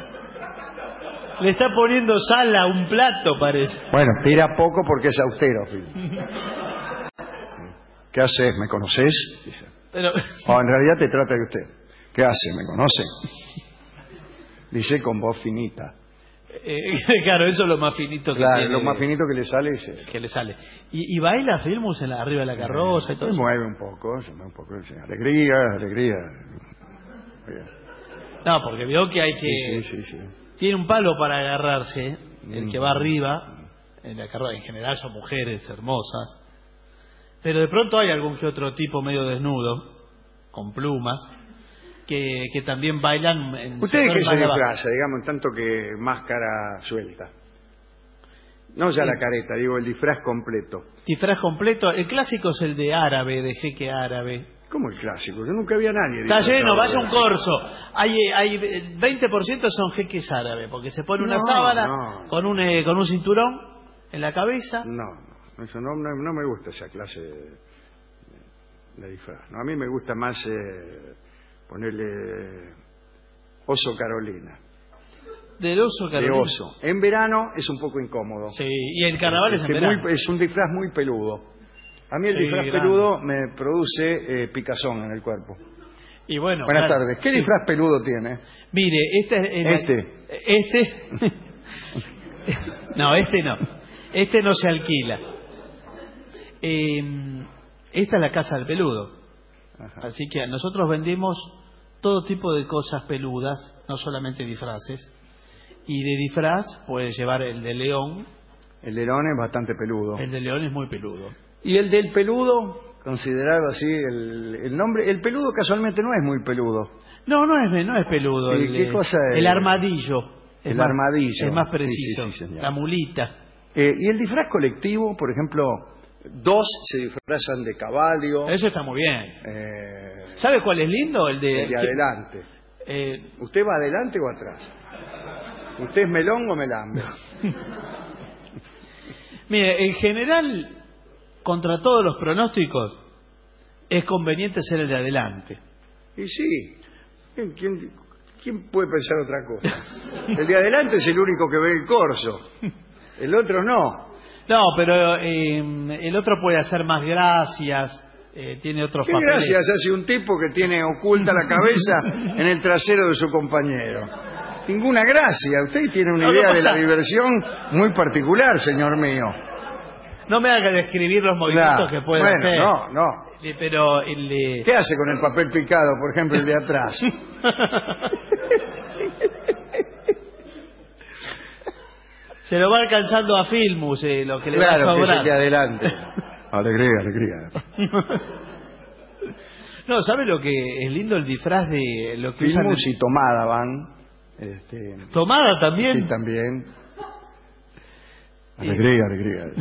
Le está poniendo sal a un plato, parece. Bueno, tira poco porque es austero, Phil. ¿Qué haces? ¿Me conoces? Dice. Pero... O en realidad te trata de usted. ¿Qué hace? ¿Me conoce? Dice con voz finita. Eh, claro, eso es lo más finito que Claro, tiene, lo más finito que le sale es eso. que le sale. ¿Y, y baila Filmus en la, arriba de la carroza y todo Se eso? mueve un poco, se mueve un poco. Dice, alegría, alegría. No, porque veo que hay que... Sí, sí, sí, sí. Tiene un palo para agarrarse, el Mm. que va arriba, en la carroza, en general son mujeres hermosas, pero de pronto hay algún que otro tipo medio desnudo, con plumas, que, que también bailan en ¿Usted de sectores qué se más de abajo. disfraza, digamos, tanto que máscara suelta? No ya Sí. la careta, digo el disfraz completo. Disfraz completo, el clásico es el de árabe, de jeque árabe. ¿Cómo el clásico? Yo nunca vi a nadie. Está disfrazado lleno, vaya de- un corso. Hay, hay el veinte por ciento son jeques árabes, porque se pone una No, sábana no. con un eh, con un cinturón en la cabeza. No, no, eso no, no, no me gusta esa clase de, de disfraz. No, a mí me gusta más eh, ponerle oso Carolina. Del oso Carolina. De oso. En verano es un poco incómodo. Sí, y el carnaval es en Este, verano. muy- es un disfraz muy peludo. A mí el Sí, disfraz grande. peludo me produce eh, picazón en el cuerpo. Y bueno, Buenas claro, tardes. ¿Qué sí. disfraz peludo tiene? Mire, este es el- Este. Este. No, este no. Este no se alquila. Eh, esta es la casa del peludo. Así que nosotros vendemos todo tipo de cosas peludas, no solamente disfraces. Y de disfraz puede llevar el de león. El de león es bastante peludo. El de león es muy peludo. Y el del peludo, considerado así, el, el nombre, el peludo casualmente no es muy peludo. No, no es, no es peludo. ¿Y el, qué eh, cosa es? El armadillo. Es El más- armadillo. Es más Sí, preciso. sí, sí, señor. La mulita. Eh, y el disfraz colectivo, por ejemplo, dos se disfrazan de caballo. Eso está muy bien. Eh, ¿Sabe cuál es lindo? El de... el de adelante. Eh, ¿Usted va adelante o atrás? ¿Usted es melón o melambe? Mire, en general, contra todos los pronósticos, es conveniente ser el de adelante. Y sí. ¿Quién, quién, quién puede pensar otra cosa? El de adelante es el único que ve el corso. El otro no. No, pero eh, el otro puede hacer más gracias, eh, tiene otros ¿Qué papeles. gracias hace un tipo que tiene oculta la cabeza en el trasero de su compañero? Ninguna gracia. Usted tiene una No, no idea de pasa. la diversión muy particular, señor mío. No me haga describir los movimientos Claro. que puede Bueno, hacer. no, no. Eh, Pero el de... ¿Qué hace con el papel picado, por ejemplo, el de atrás? Se lo va alcanzando a Filmus, eh, lo que le Claro, va a que es sobrar. el de adelante. Alegría, alegría. No, ¿sabe lo que es lindo el disfraz de lo que usan? Filmus y Tomada van. Este, Tomada también. Sí, también. Alegría, alegría.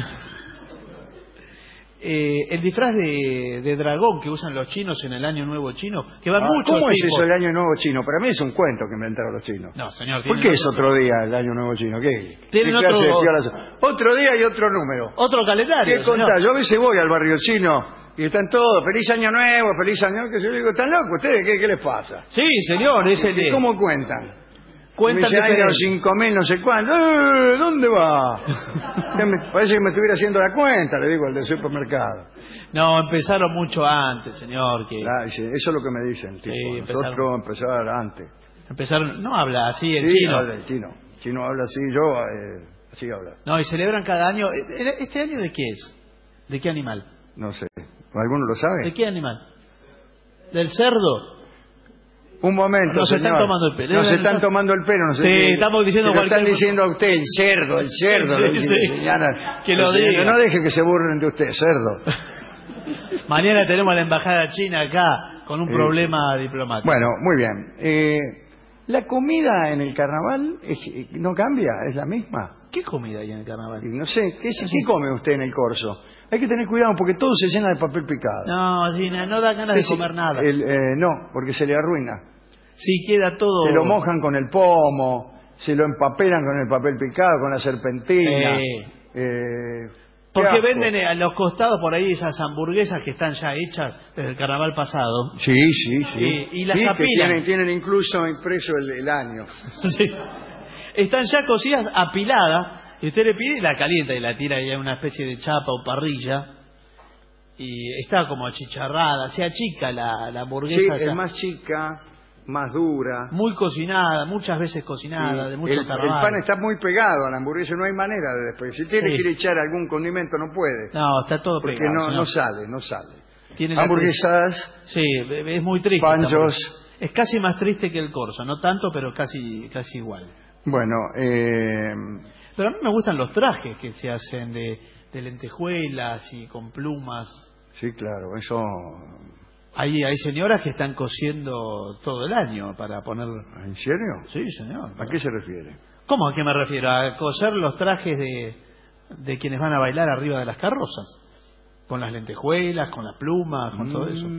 Eh, el disfraz de, de dragón que usan los chinos en el Año Nuevo chino, que van Ah, muchos ¿Cómo es tipos. eso el Año Nuevo Chino? Para mí es un cuento que inventaron los chinos. No, señor. ¿Por tienen qué es otro- otro día el Año Nuevo Chino? ¿Qué, Tienen ¿Qué clase otro- de piola son? Otro día y otro número. Otro calendario. ¿Qué señor. contás? Yo a veces voy al barrio chino y están todos, feliz año nuevo, feliz año nuevo, que yo digo, ¿están locos ustedes? ¿Qué, qué les pasa? Sí, señor, es el de... ¿Cómo cuentan? Cuentan Me dice, año diferente. cinco mil no sé cuánto. ¡Eh! ¿Dónde va? Ya me- parece que me estuviera haciendo la cuenta, le digo al del supermercado. No, empezaron mucho antes, señor. Que Ah, dice, eso es lo que me dicen, tipo. Sí, Nosotros empezaron. empezar antes. Empezaron... No habla así el Sí, chino. habla el chino. El chino habla así, yo eh, así habla. No, y celebran cada año... eh, ¿Este año de qué es? ¿De qué animal? No sé. ¿Alguno lo sabe? ¿De qué animal? ¿Del cerdo? Un momento, Nos señor. están tomando el pelo. Nos están tomando el pelo. No sé Sí, qué- estamos diciendo se lo cualquier están cosa. diciendo a usted, el cerdo, el cerdo. Sí, le sí, dice, sí. señala. Que lo Señora, diga. No deje que se burlen de usted, cerdo. Mañana tenemos a la embajada china acá con un Sí. problema diplomático. Bueno, muy bien. Eh, ¿La comida en el carnaval es- no cambia? ¿Es la misma? ¿Qué comida hay en el carnaval? Y no sé, ¿qué, ¿qué come usted en el corso? Hay que tener cuidado porque todo se llena de papel picado. No, sí, no, no da ganas de Es- comer nada. el, eh, no, porque se le arruina. Sí, queda todo... Se lo mojan con el pomo, se lo empapelan con el papel picado, con la serpentina. Sí. Eh, Porque qué asco. venden eh, a los costados por ahí esas hamburguesas que están ya hechas desde el carnaval pasado. Sí, sí, sí. Y- y las Sí, que apilan. tienen, tienen incluso impreso el, el año. Sí. Están ya cocidas, apiladas, y usted le pide y la calienta y la tira ahí en una especie de chapa o parrilla. Y está como achicharrada, se achica la, la hamburguesa. Sí, ya. es más chica, más dura. Muy cocinada, muchas veces cocinada, Sí. de mucho el, el carnaval. pan está muy pegado a la hamburguesa, no hay manera de después. Si tiene Sí. que echar algún condimento, no puede. No, está todo porque pegado. no, señor. no sale, no sale. Tiene la- Hamburguesas, Sí, es muy triste. panchos. Es casi más triste que el corso, no tanto, pero casi casi igual. Bueno, eh... pero a mí me gustan los trajes que se hacen de, de lentejuelas y con plumas. Sí, claro, eso... Hay, hay señoras que están cosiendo todo el año para poner... ¿En serio? Sí, señor. ¿A qué se refiere? ¿Cómo a qué me refiero? A coser los trajes de, de quienes van a bailar arriba de las carrozas. Con las lentejuelas, con las plumas, con mm. todo eso.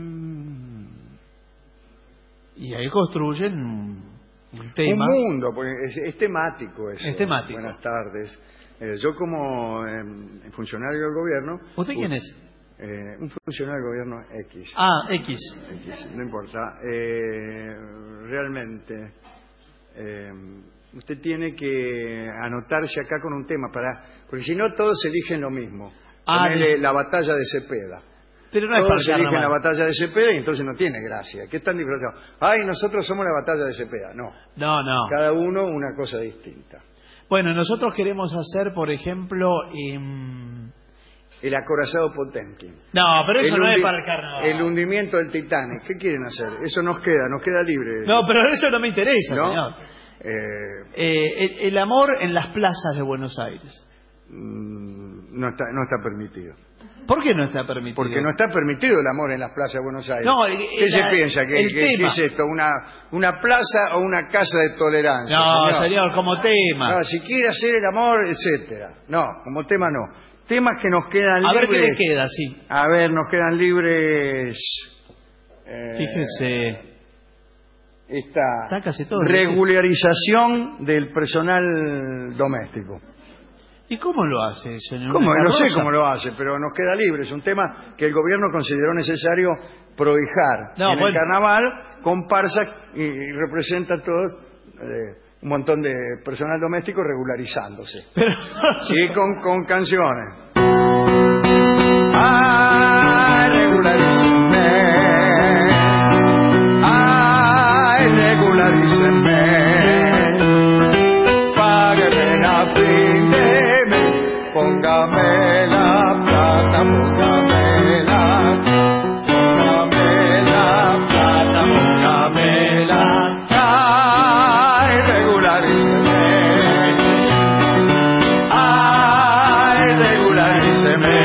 Y ahí construyen un tema. Un mundo, porque es, es temático eso. Es temático. Buenas tardes. Eh, yo como eh, funcionario del gobierno... ¿Usted quién es? Eh, un funcionario del gobierno X. Ah, X. X, no importa. Eh, realmente, eh, usted tiene que anotarse acá con un tema, para porque si no todos eligen lo mismo. Ah, Ponele de... la batalla de Cepeda. Pero no es todos para eligen la batalla de Cepeda y entonces no tiene gracia. ¿Qué están disfrazados? Ay, nosotros somos la batalla de Cepeda. No. No, no. Cada uno una cosa distinta. Bueno, nosotros queremos hacer, por ejemplo... Eh... El acorazado Potemkin. No, pero eso el no es para el carnaval. El hundimiento del Titanic. ¿Qué quieren hacer? Eso nos queda, nos queda libre. No, pero eso no me interesa, ¿No? señor. Eh... Eh, el, el amor en las plazas de Buenos Aires. No está, no está permitido. ¿Por qué no está permitido? Porque no está permitido el amor en las plazas de Buenos Aires. No, el, ¿Qué el, se piensa? ¿Que, el que, tema. ¿Qué es esto? ¿Una, ¿Una plaza o una casa de tolerancia? No, señor, señor como tema. No, si quiere hacer el amor, etcétera. No, como tema no. Temas que nos quedan a libres. A ver qué le queda, sí. A ver, nos quedan libres... Eh, Fíjese... Esta Está casi todo regularización del personal doméstico. ¿Y cómo lo hace, señor? ¿Cómo? No sé cómo lo hace, pero nos queda libre. Es un tema que el gobierno consideró necesario prohijar. No, en bueno. el carnaval, comparsa y, y representa todo eh, un montón de personal doméstico regularizándose. Pero... Sí, con, con canciones. Ay, regularícenme. Ay, regularícenme. Págueme la fin de mes. Póngame la plata, póngame la. Póngame la plata, póngame la. Ay, regularícenme. Ay, regularícenme.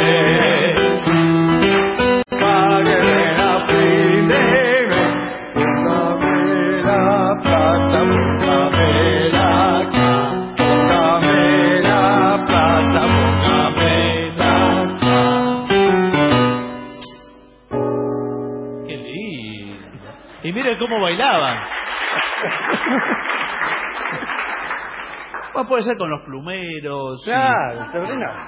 Págueme la fin de mes. Póngame la plata, póngame la. Póngame la plata, póngame la. Qué lindo. Y mire cómo bailaban. Bueno, puede ser con los plumeros. Claro, termina.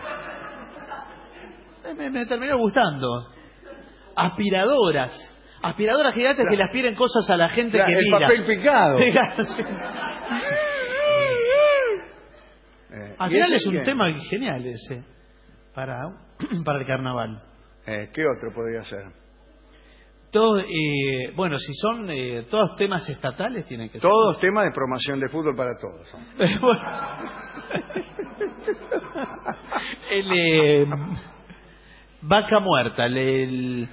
Me, me terminó gustando. Aspiradoras. Aspiradoras gigantes claro. que le aspiren cosas a la gente claro, que el mira. El papel picado. eh, Al final es un bien. tema genial ese. Para, para el carnaval. Eh, ¿Qué otro podría ser? Todo, eh, bueno, si son eh, todos temas estatales, tienen que ser. Todos temas de promoción de fútbol para todos. el eh, Vaca Muerta, el, el...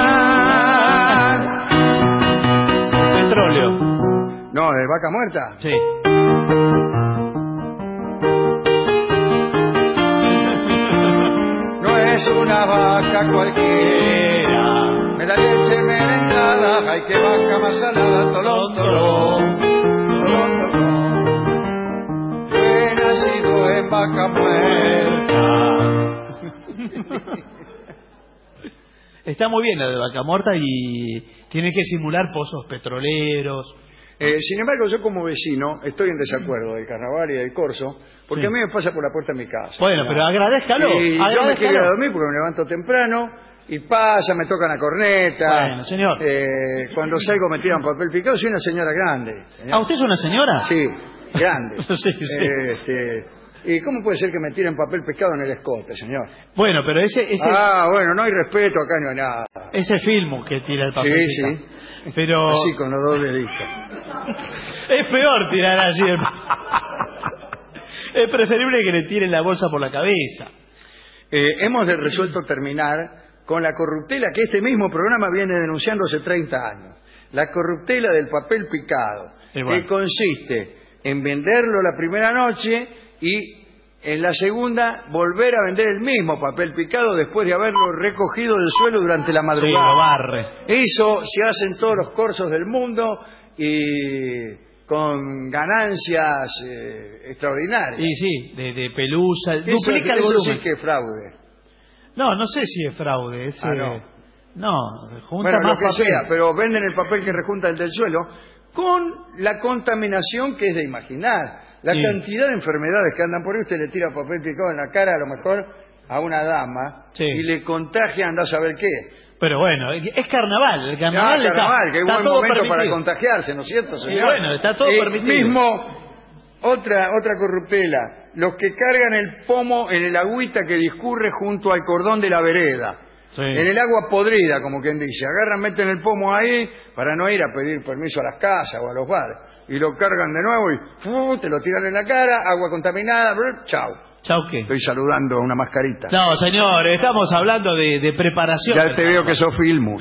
Ah. Petróleo. No, ¿de Vaca Muerta? Sí. No es una vaca cualquiera. Me da leche merengada, hay que vaca más salada, tolón, tolón, tolón, tolón. Yo he nacido en Vaca Muerta. Está muy bien la de Vaca Muerta y tiene que simular pozos petroleros. Eh, sin embargo, yo como vecino estoy en desacuerdo del carnaval y del corso, porque sí. a mí me pasa por la puerta de mi casa. Bueno, ¿verdad? Pero agradézcalo. Y agradézcalo. Yo me quiero ir a dormir porque me levanto temprano. Y pasa, me tocan la corneta. Bueno, señor. Eh, cuando salgo me tiran papel picado. Soy una señora grande. Señor. ¿Ah, usted es una señora? Sí, grande. sí, sí. Eh, este, ¿Y cómo puede ser que me tiren papel picado en el escote, señor? Bueno, pero ese... ese... Ah, bueno, no hay respeto, acá no hay nada. Ese filmo que tira el papel sí, picado. Sí, pero... Así, con los dos deditos. Es peor tirar así. Es preferible que le tiren la bolsa por la cabeza. Eh, hemos de resuelto terminar con la corruptela que este mismo programa viene denunciando hace treinta años. la corruptela del papel picado, Igual. que consiste en venderlo la primera noche y en la segunda volver a vender el mismo papel picado después de haberlo recogido del suelo durante la Sí, madrugada. lo barre. Eso se hace en todos los corsos del mundo y con ganancias eh, extraordinarias. Y sí, de, de pelusa. Eso, Duplica el eso volumen. sí que es fraude. No, no sé si es fraude. Es, Ah, eh, no. no, junta Bueno, más lo que papel. sea, pero venden el papel que rejunta el del suelo con la contaminación que es de imaginar. La Sí. cantidad de enfermedades que andan por ahí, usted le tira papel picado en la cara a lo mejor a una dama Sí. y le contagia anda a saber qué. Pero bueno, es carnaval. El carnaval, Ah, carnaval, está, que es está buen todo momento permitido. para contagiarse, ¿no es cierto, señor? Y bueno, está todo Eh, permitido. Mismo, otra, otra corruptela, los que cargan el pomo en el agüita que discurre junto al cordón de la vereda. Sí. En el agua podrida, como quien dice. Agarran, meten el pomo ahí para no ir a pedir permiso a las casas o a los bares. Y lo cargan de nuevo y ¡fu! Te lo tiran en la cara, agua contaminada, brr, chao. ¿Chao qué? Estoy saludando a una mascarita. No, señor, estamos hablando de, de preparación. Ya del te veo que carnaval. sos Filmus.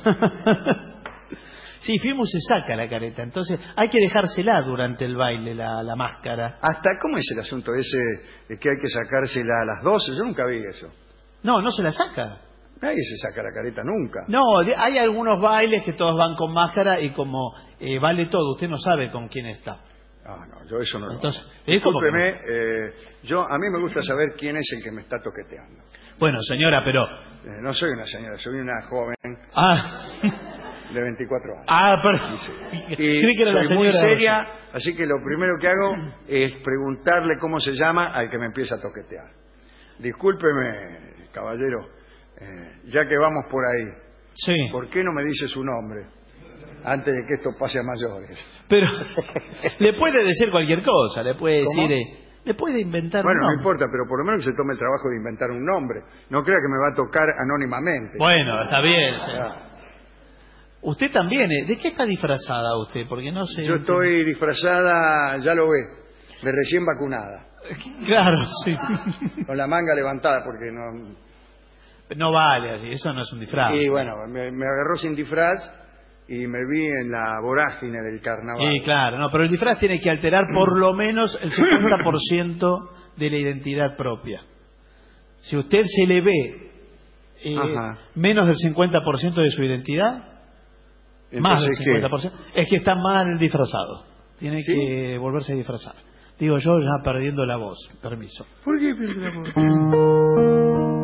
Sí, Filmus se saca la careta, entonces hay que dejársela durante el baile, la, la máscara. ¿Hasta cómo es el asunto ese de que hay que sacársela a las doce? Yo nunca vi eso. No, no se la saca. Nadie se saca la careta nunca. No, de- hay algunos bailes que todos van con máscara y como eh, vale todo, usted no sabe con quién está. Ah, no, yo eso no Entonces, lo hago. es como que Discúlpeme, eh, yo, a mí me gusta saber quién es el que me está toqueteando. Bueno, señora, pero... Eh, no soy una señora, soy una joven Ah, de veinticuatro años. ah pero... Y Creí que era la soy muy señora... seria, así que lo primero que hago es preguntarle cómo se llama al que me empieza a toquetear. Discúlpeme, caballero, eh, ya que vamos por ahí, Sí, ¿por qué no me dice su nombre antes de que esto pase a mayores? pero le puede decir cualquier cosa, le puede ¿Cómo? decir... eh, le puede inventar Bueno, un no nombre. importa, pero por lo menos que se tome el trabajo de inventar un nombre. No crea que me va a tocar anónimamente. Bueno, está bien, señor. Ah, Usted también, ¿eh? ¿De qué está disfrazada usted? Porque no sé... Yo estoy disfrazada, ya lo ve, de recién vacunada, Claro, sí. con la manga levantada, porque no... No vale así, eso no es un disfraz. Y bueno, me, me agarró sin disfraz y me vi en la vorágine del carnaval. Sí, claro, no, pero el disfraz tiene que alterar por lo menos el cincuenta por ciento de la identidad propia. Si usted se le ve eh, Ajá. menos del cincuenta por ciento de su identidad, más del Entonces, ¿qué? cincuenta por ciento, es que está mal disfrazado. Tiene ¿Sí? que volverse a disfrazar. Digo yo, ya perdiendo la voz. Permiso. ¿Por qué pierde la voz?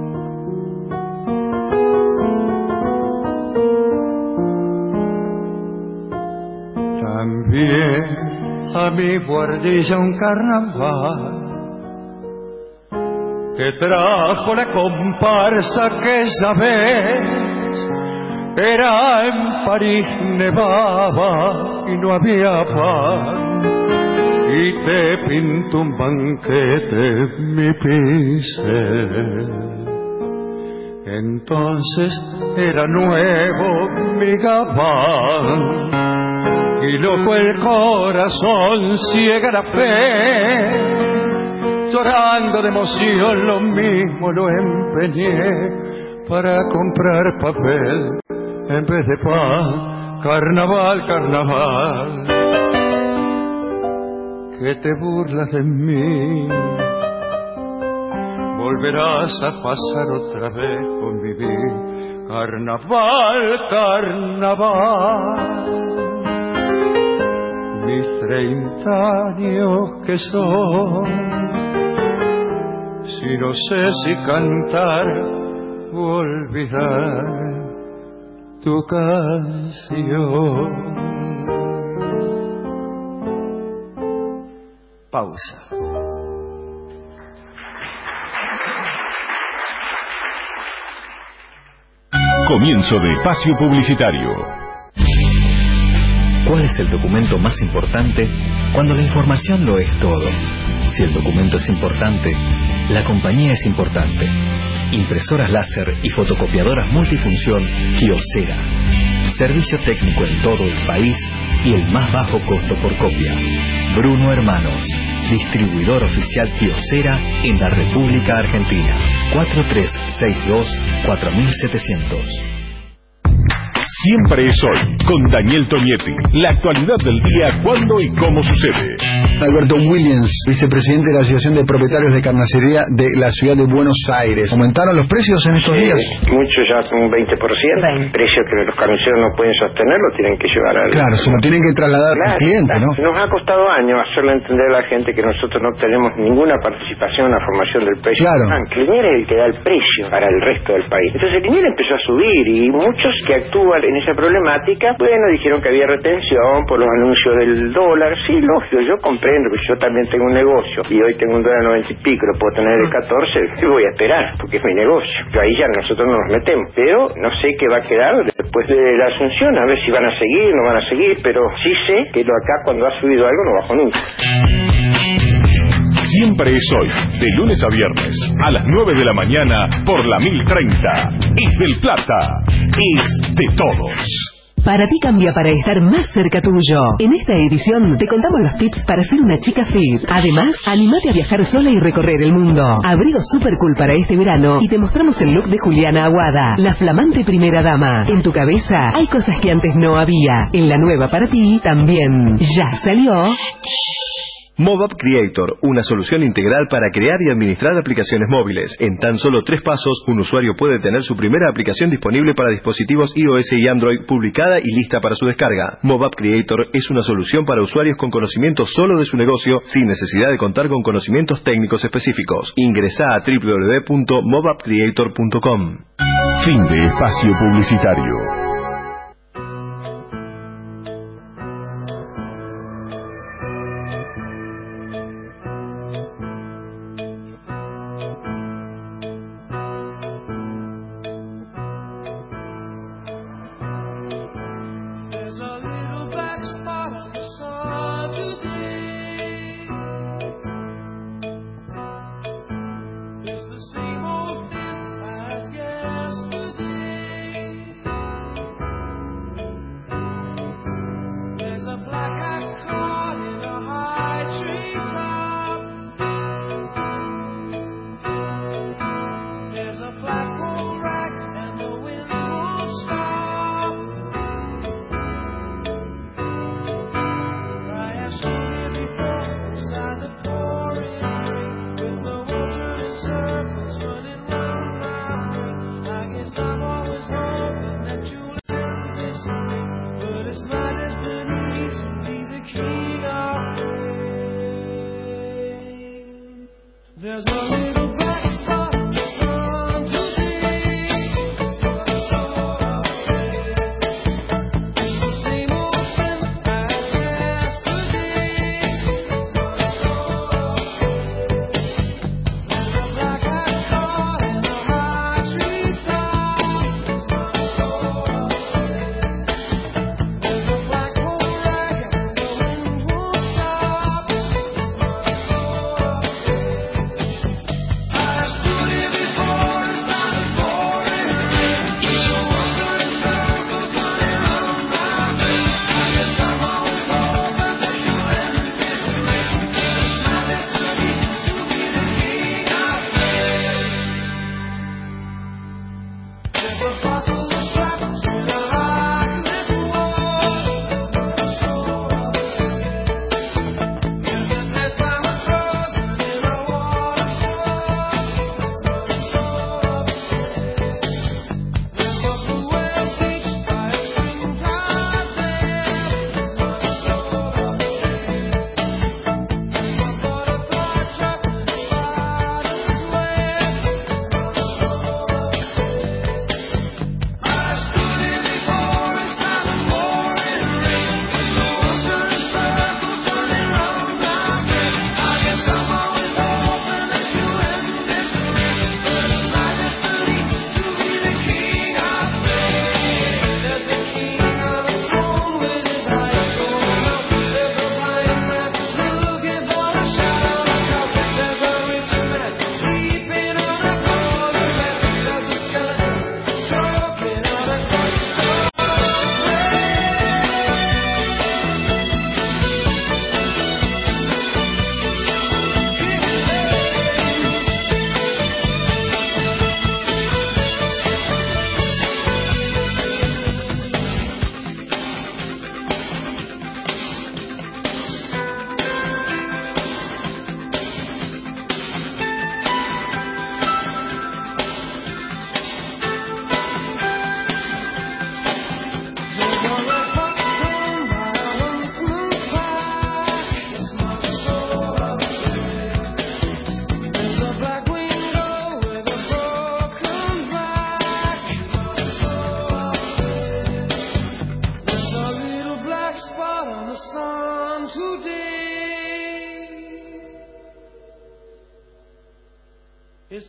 También a mi guardilla un carnaval que trajo la comparsa que sabes era en París, nevaba y no había pan y te pinto un banquete mi pincel. Entonces era nuevo mi gabán y loco el corazón, ciega la fe, llorando de emoción lo mismo lo empeñé para comprar papel en vez de pan. Carnaval, carnaval, que te burlas de mí, volverás a pasar otra vez convivir. Carnaval, carnaval, mis treinta años que son, si no sé si cantar o olvidar tu canción. Pausa. Comienzo de espacio publicitario. ¿Cuál es el documento más importante cuando la información lo es todo? Si el documento es importante, la compañía es importante. Impresoras láser y fotocopiadoras multifunción Kyocera. Servicio técnico en todo el país y el más bajo costo por copia. Bruno Hermanos, distribuidor oficial Kyocera en la República Argentina. cuatro tres seis dos cuatro siete cero cero. Siempre es hoy, con Daniel Tonietti. La actualidad del día, cuándo y cómo sucede. Alberto Williams, vicepresidente de la Asociación de Propietarios de Carnicería de la ciudad de Buenos Aires. ¿Aumentaron los precios en estos sí, días? Mucho, ya un veinte por ciento. El precio que los carniceros no pueden sostener lo tienen que llevar al... Claro, se lo tienen que trasladar claro, al cliente, claro. ¿no? Nos ha costado años hacerle entender a la gente que nosotros no tenemos ninguna participación en la formación del precio. Claro. Ah, Liniers es el que da el precio para el resto del país. Entonces Liniers empezó a subir y muchos que actúan en esa problemática, bueno, dijeron que había retención por los anuncios del dólar. Sí, lógico, yo comprendo que yo también tengo un negocio y hoy tengo un dólar noventa y pico, lo puedo tener de catorce, ¿qué voy a esperar? Porque es mi negocio. Yo ahí ya nosotros no nos metemos. Pero no sé qué va a quedar después de la Asunción, a ver si van a seguir, no van a seguir, pero sí sé que lo acá cuando ha subido algo no bajó nunca. Siempre es hoy, de lunes a viernes, a las nueve de la mañana, por la mil treinta. Es del Plata, es de todos. Para ti cambia para estar más cerca tuyo. En esta edición te contamos los tips para ser una chica fit. Además, animate a viajar sola y recorrer el mundo. Abrigo super cool para este verano y te mostramos el look de Juliana Aguada, la flamante primera dama. En tu cabeza hay cosas que antes no había. En la nueva para ti también. Ya salió... MobApp Creator, una solución integral para crear y administrar aplicaciones móviles. En tan solo tres pasos, un usuario puede tener su primera aplicación disponible para dispositivos iOS y Android, publicada y lista para su descarga. MobApp Creator es una solución para usuarios con conocimiento solo de su negocio, sin necesidad de contar con conocimientos técnicos específicos. Ingresá a doble u doble u doble u punto mobapp creator punto com. Fin de espacio publicitario.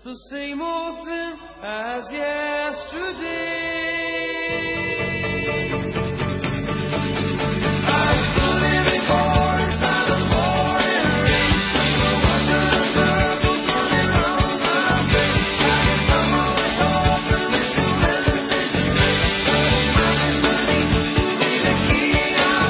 the same old thing as yesterday. I stood in the corner, inside the pouring rain. Watching the circles running round my brain. I'm always hoping that you'll never say the same. I'm money, be the king of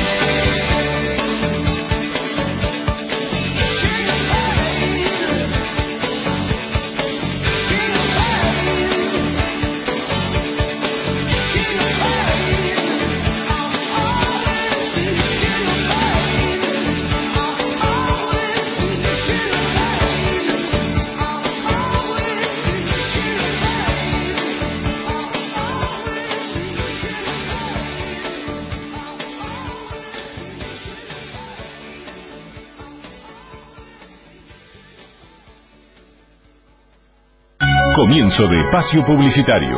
Comienzo de espacio publicitario.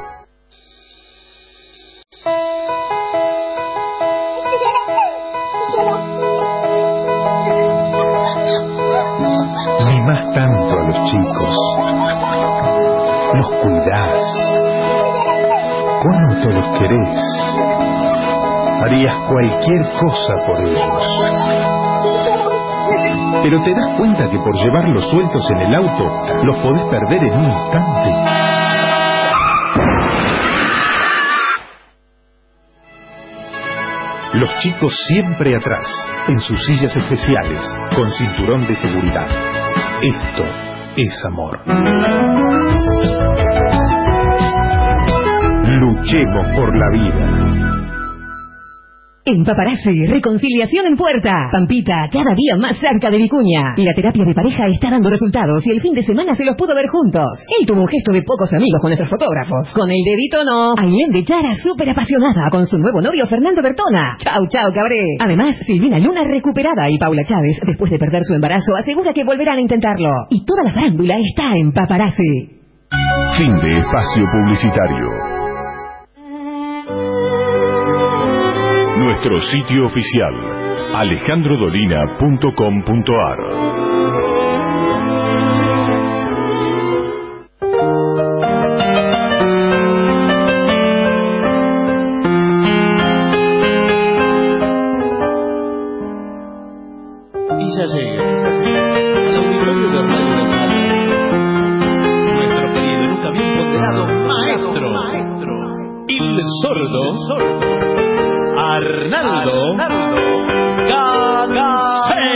Mimás tanto a los chicos, los cuidás, cuánto los querés, harías cualquier cosa por ellos. Pero te das cuenta que por llevarlos sueltos en el auto, los podés perder en un instante. Los chicos siempre atrás, en sus sillas especiales, con cinturón de seguridad. Esto es amor. Luchemos por la vida. En Paparazzi, reconciliación en puerta. Pampita, cada día más cerca de Vicuña. La terapia de pareja está dando resultados y el fin de semana se los pudo ver juntos. Él tuvo un gesto de pocos amigos con nuestros fotógrafos. Con el dedito no. Ailén de Yara, súper apasionada con su nuevo novio Fernando Bertona. Chau, chau, cabré. Además, Silvina Luna recuperada y Paula Chávez, después de perder su embarazo, asegura que volverán a intentarlo. Y toda la farándula está en Paparazzi. Fin de espacio publicitario. Nuestro sitio oficial, alejandro dolina punto com punto ar. Y ya llega al auditorio de Radio del Plata nuestro querido y nunca bien ponderado maestro, maestro Il Sordo Arnaldo Gansé.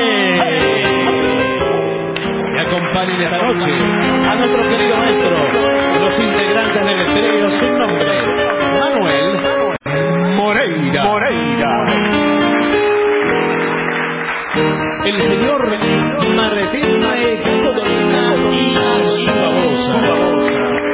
Y acompañen esta noche a nuestro querido maestro, los integrantes del estreno sin nombre, Manuel Moreira. Moreira. El señor Martín Maeco Dolina y su babosa.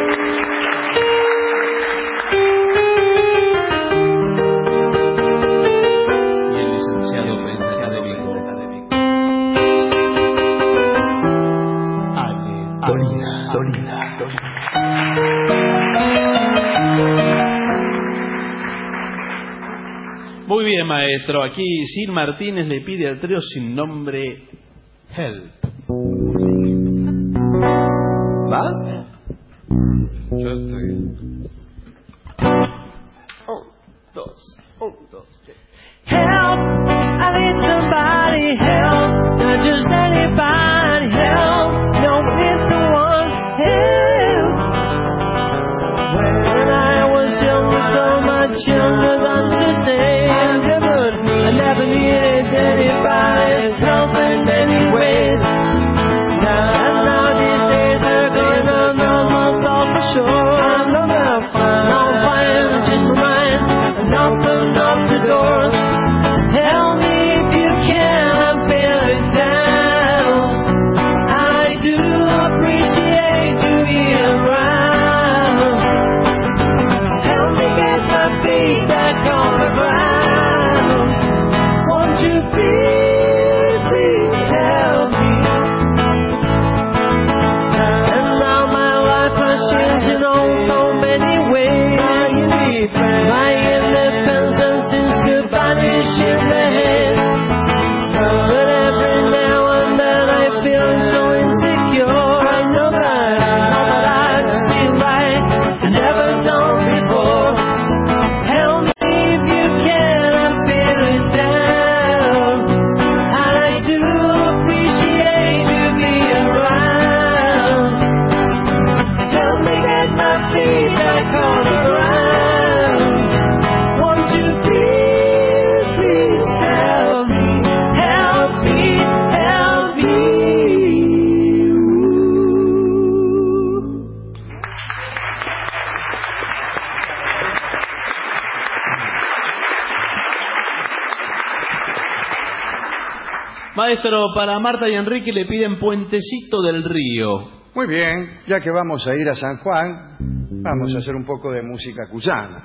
Muy bien, maestro. Aquí Sil Martínez le pide al trío sin nombre Help. ¿Va? Yo estoy. Un, dos, un, dos, tres. Help, I need somebody help, not just anybody help, no, I need someone help. When I was younger, so much younger than today, I never, I never needed anybody's help in any ways. Now, now these days are going on, I'm not for sure. I know that I'm fine, I'm fine, just my mind, and open up the doors. Help me if you can, I'm feeling down. I do appreciate you being around. Help me get my feet back on the ground. Won't you please, please help me? And now my life has changed in oh so many ways. My independence seems to vanish in the haze. But every now and then I feel so insecure. I know that Maestro, para Marta y Enrique le piden Puentecito del Río. Muy bien, ya que vamos a ir a San Juan, vamos a hacer un poco de música cuyana.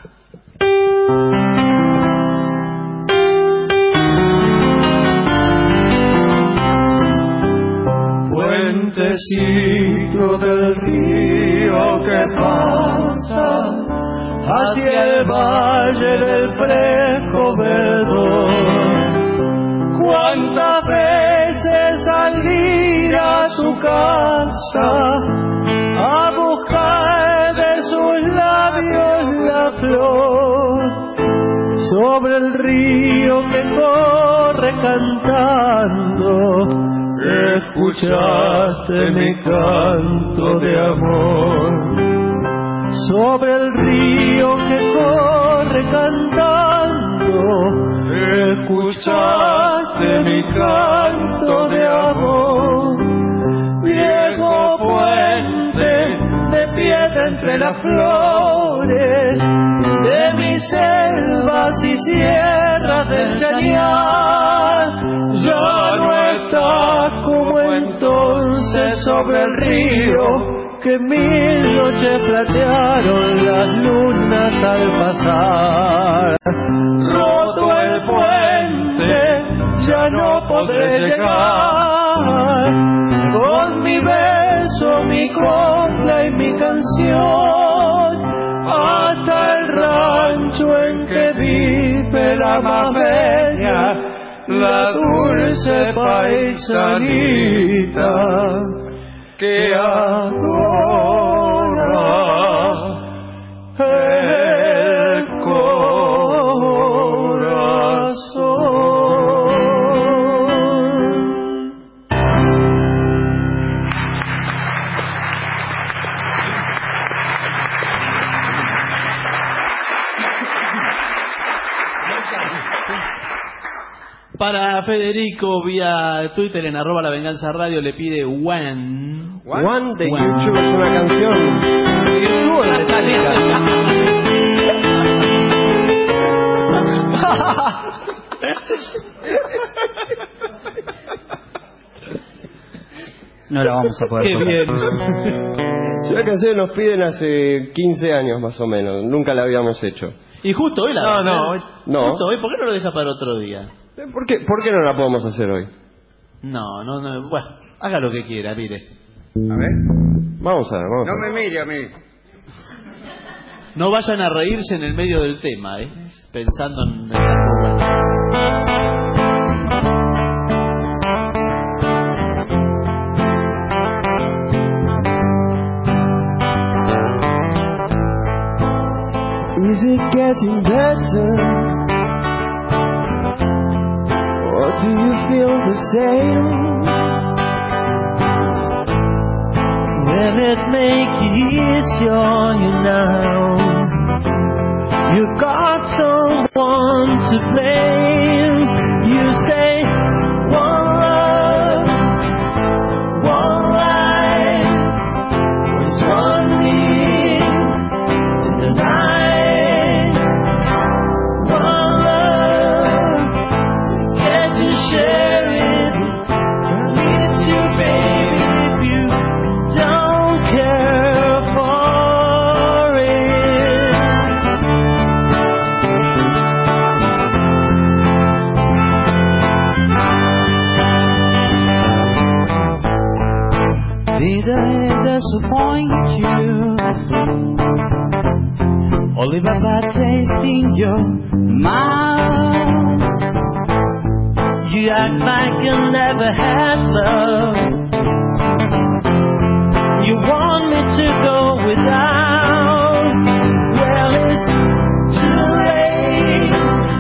Puentecito del río que pasa hacia el valle del fresco verdor. Cuántas veces al ir a su casa a buscar de sus labios la flor, sobre el río que corre cantando, escuchaste mi canto de amor. Sobre el río que corre cantando, escuchaste mi canto de amor. Viejo puente de piedra entre las flores de mis selvas y sierras del Chañar, ya no estás como entonces sobre el río que mil noches platearon las lunas al pasar. Roto el puente, ya no podré llegar con mi beso, mi copla y mi canción hasta el rancho en que vive la más bella, la dulce paisanita que adora el corazón. Para Federico, vía Twitter en arroba La Venganza Radio, le pide One. One, One de One. YouTube es una canción de YouTube de Metallica. No la vamos a poder Qué bien. Esa canción nos piden hace quince años más o menos. Nunca la habíamos hecho. Y justo hoy la No, vamos a no, hacer. no. Justo hoy, ¿por qué no lo deja para otro día? ¿Por qué, ¿Por qué no la podemos hacer hoy? No, no, no. Bueno, haga lo que quiera, mire. A ver. Vamos a ver, vamos No a ver. me mire a mí. No vayan a reírse en el medio del tema, ¿eh? Pensando en las curvas. Is it getting better? Or do you feel the same? Will it make it easier on you now? You got someone to blame. You say one love, one life, was one need in the night. One love, can't you share it? I miss you, baby, if you don't care for it. Did I disappoint you, or leave a bad taste in your mouth? You act like you never had love. You want me to go without. Well, it's too late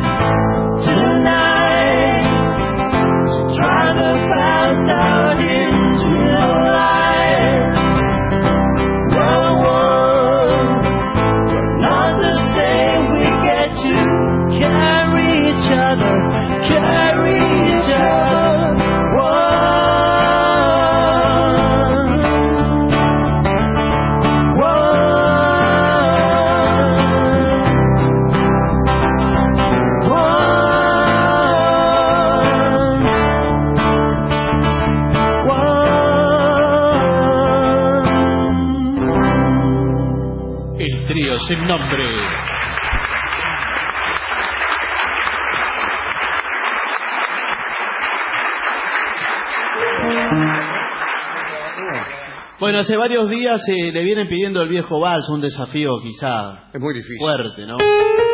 tonight to try to pass out into your life. No one, we're not the same. We get to carry each other, carry each other. One. trío sin nombre. Bueno, hace varios días eh, le vienen pidiendo al viejo vals un desafío quizá es muy difícil. Fuerte, ¿no?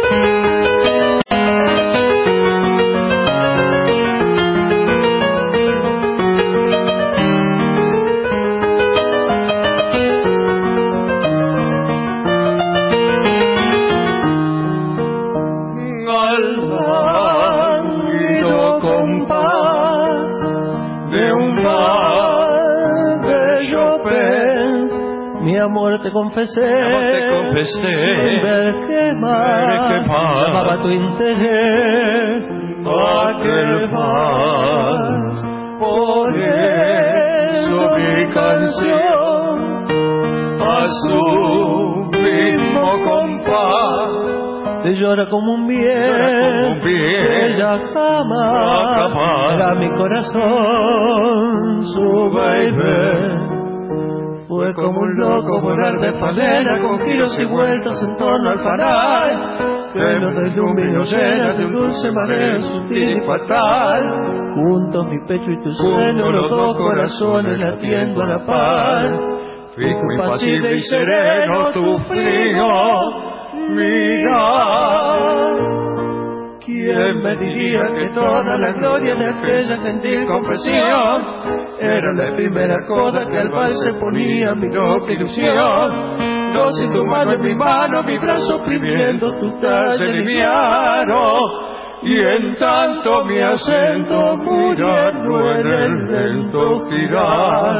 Mi amor te confesé, mi amor te confesé, sin ver qué más llamaba tu interés. ¿A qué vas? Por eso mi canción a su mismo compás te llora como un bien, como un bien. Ella jamás era mi corazón, su baby. Fue como un loco volar de palera con giros y vueltas en torno al fanal, lleno de luz y nos llena de un dulce mareo sutil y fatal. Juntos mi pecho y tu sueño, los dos corazones latiendo a la par. Fijo, impasible y sereno tu frío mirar. ¿Quién me diría que toda la gloria de aquella gentil confesión era la primera coda que al vals se ponía mi loca ilusión? Yo sin tu mano en mi mano, mi brazo oprimiendo tu talle liviano, y en tanto mi acento muriendo en el lento girar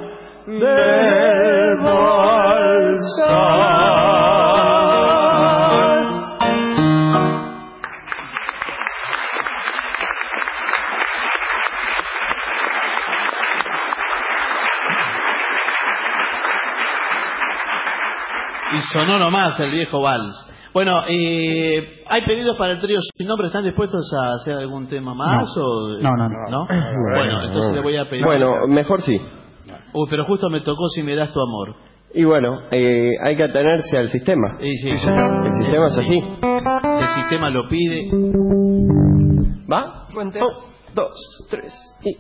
del balsar. Y sonó nomás el viejo vals. Bueno, eh, ¿hay pedidos para el trío sin nombre? ¿Están dispuestos a hacer algún tema más? No, o... no, no, no. Bueno, entonces le voy a pedir... Bueno, mejor sí. Uy, pero justo me tocó Si me das tu amor. Y bueno, eh, hay que atenerse al sistema. Y sí. El sistema es así. Si el sistema lo pide... ¿Va? Cuente. Un, dos, tres y...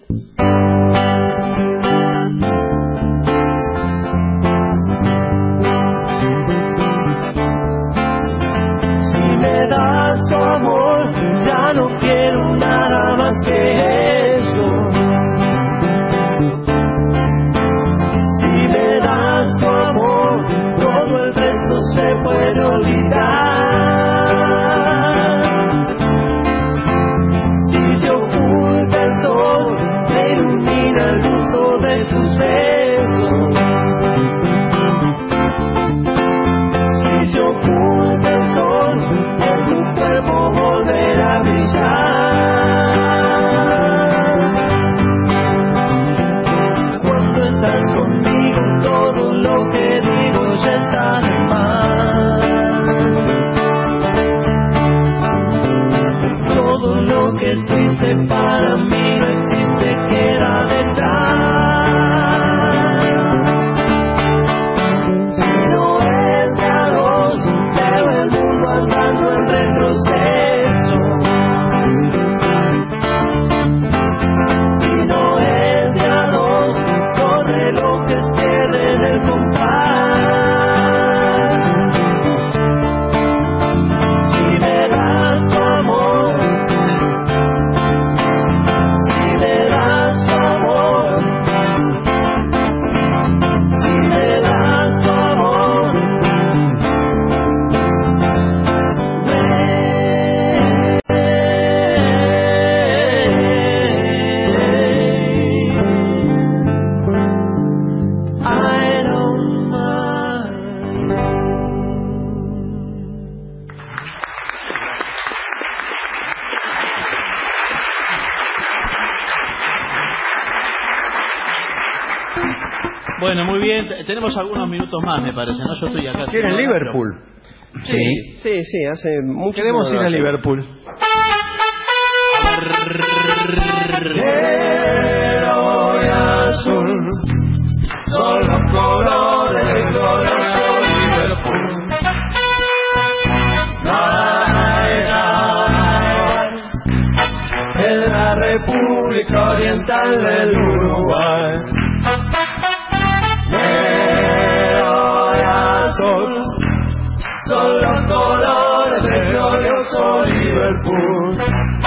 Me das tu amor, ya no quiero nada más que eso. Si me das tu amor, todo el resto se puede olvidar. Si se oculta el sol, me ilumina el gusto de tus besos. Si se oculta el sol, en tu cuerpo volverá a brillar. Cuando estás conmigo, todo lo que digo ya está de más. Todo lo que es triste para mí no existe, queda detrás. Si no es de a dos, pero el mundo andando en retroceso. Si no es de a dos, con relojes pierden el compás. Si me das tu amor, si me das tu amor, si me das tu amor, I don't mind. Bueno, muy bien. Tenemos algunos minutos más, me parece, ¿no? Yo estoy acá. ¿Quieren Liverpool? Sí, sí, sí, hace mucho Queremos ir a Liverpool. Negro y azul son los colores del corazón Liverpool. oriental del Uruguay. Negro y azul son los colores del glorioso Liverpool.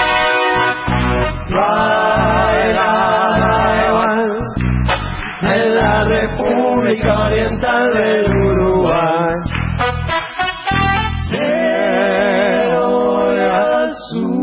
Baila igual en la República Oriental del Uruguay. Negro y azul.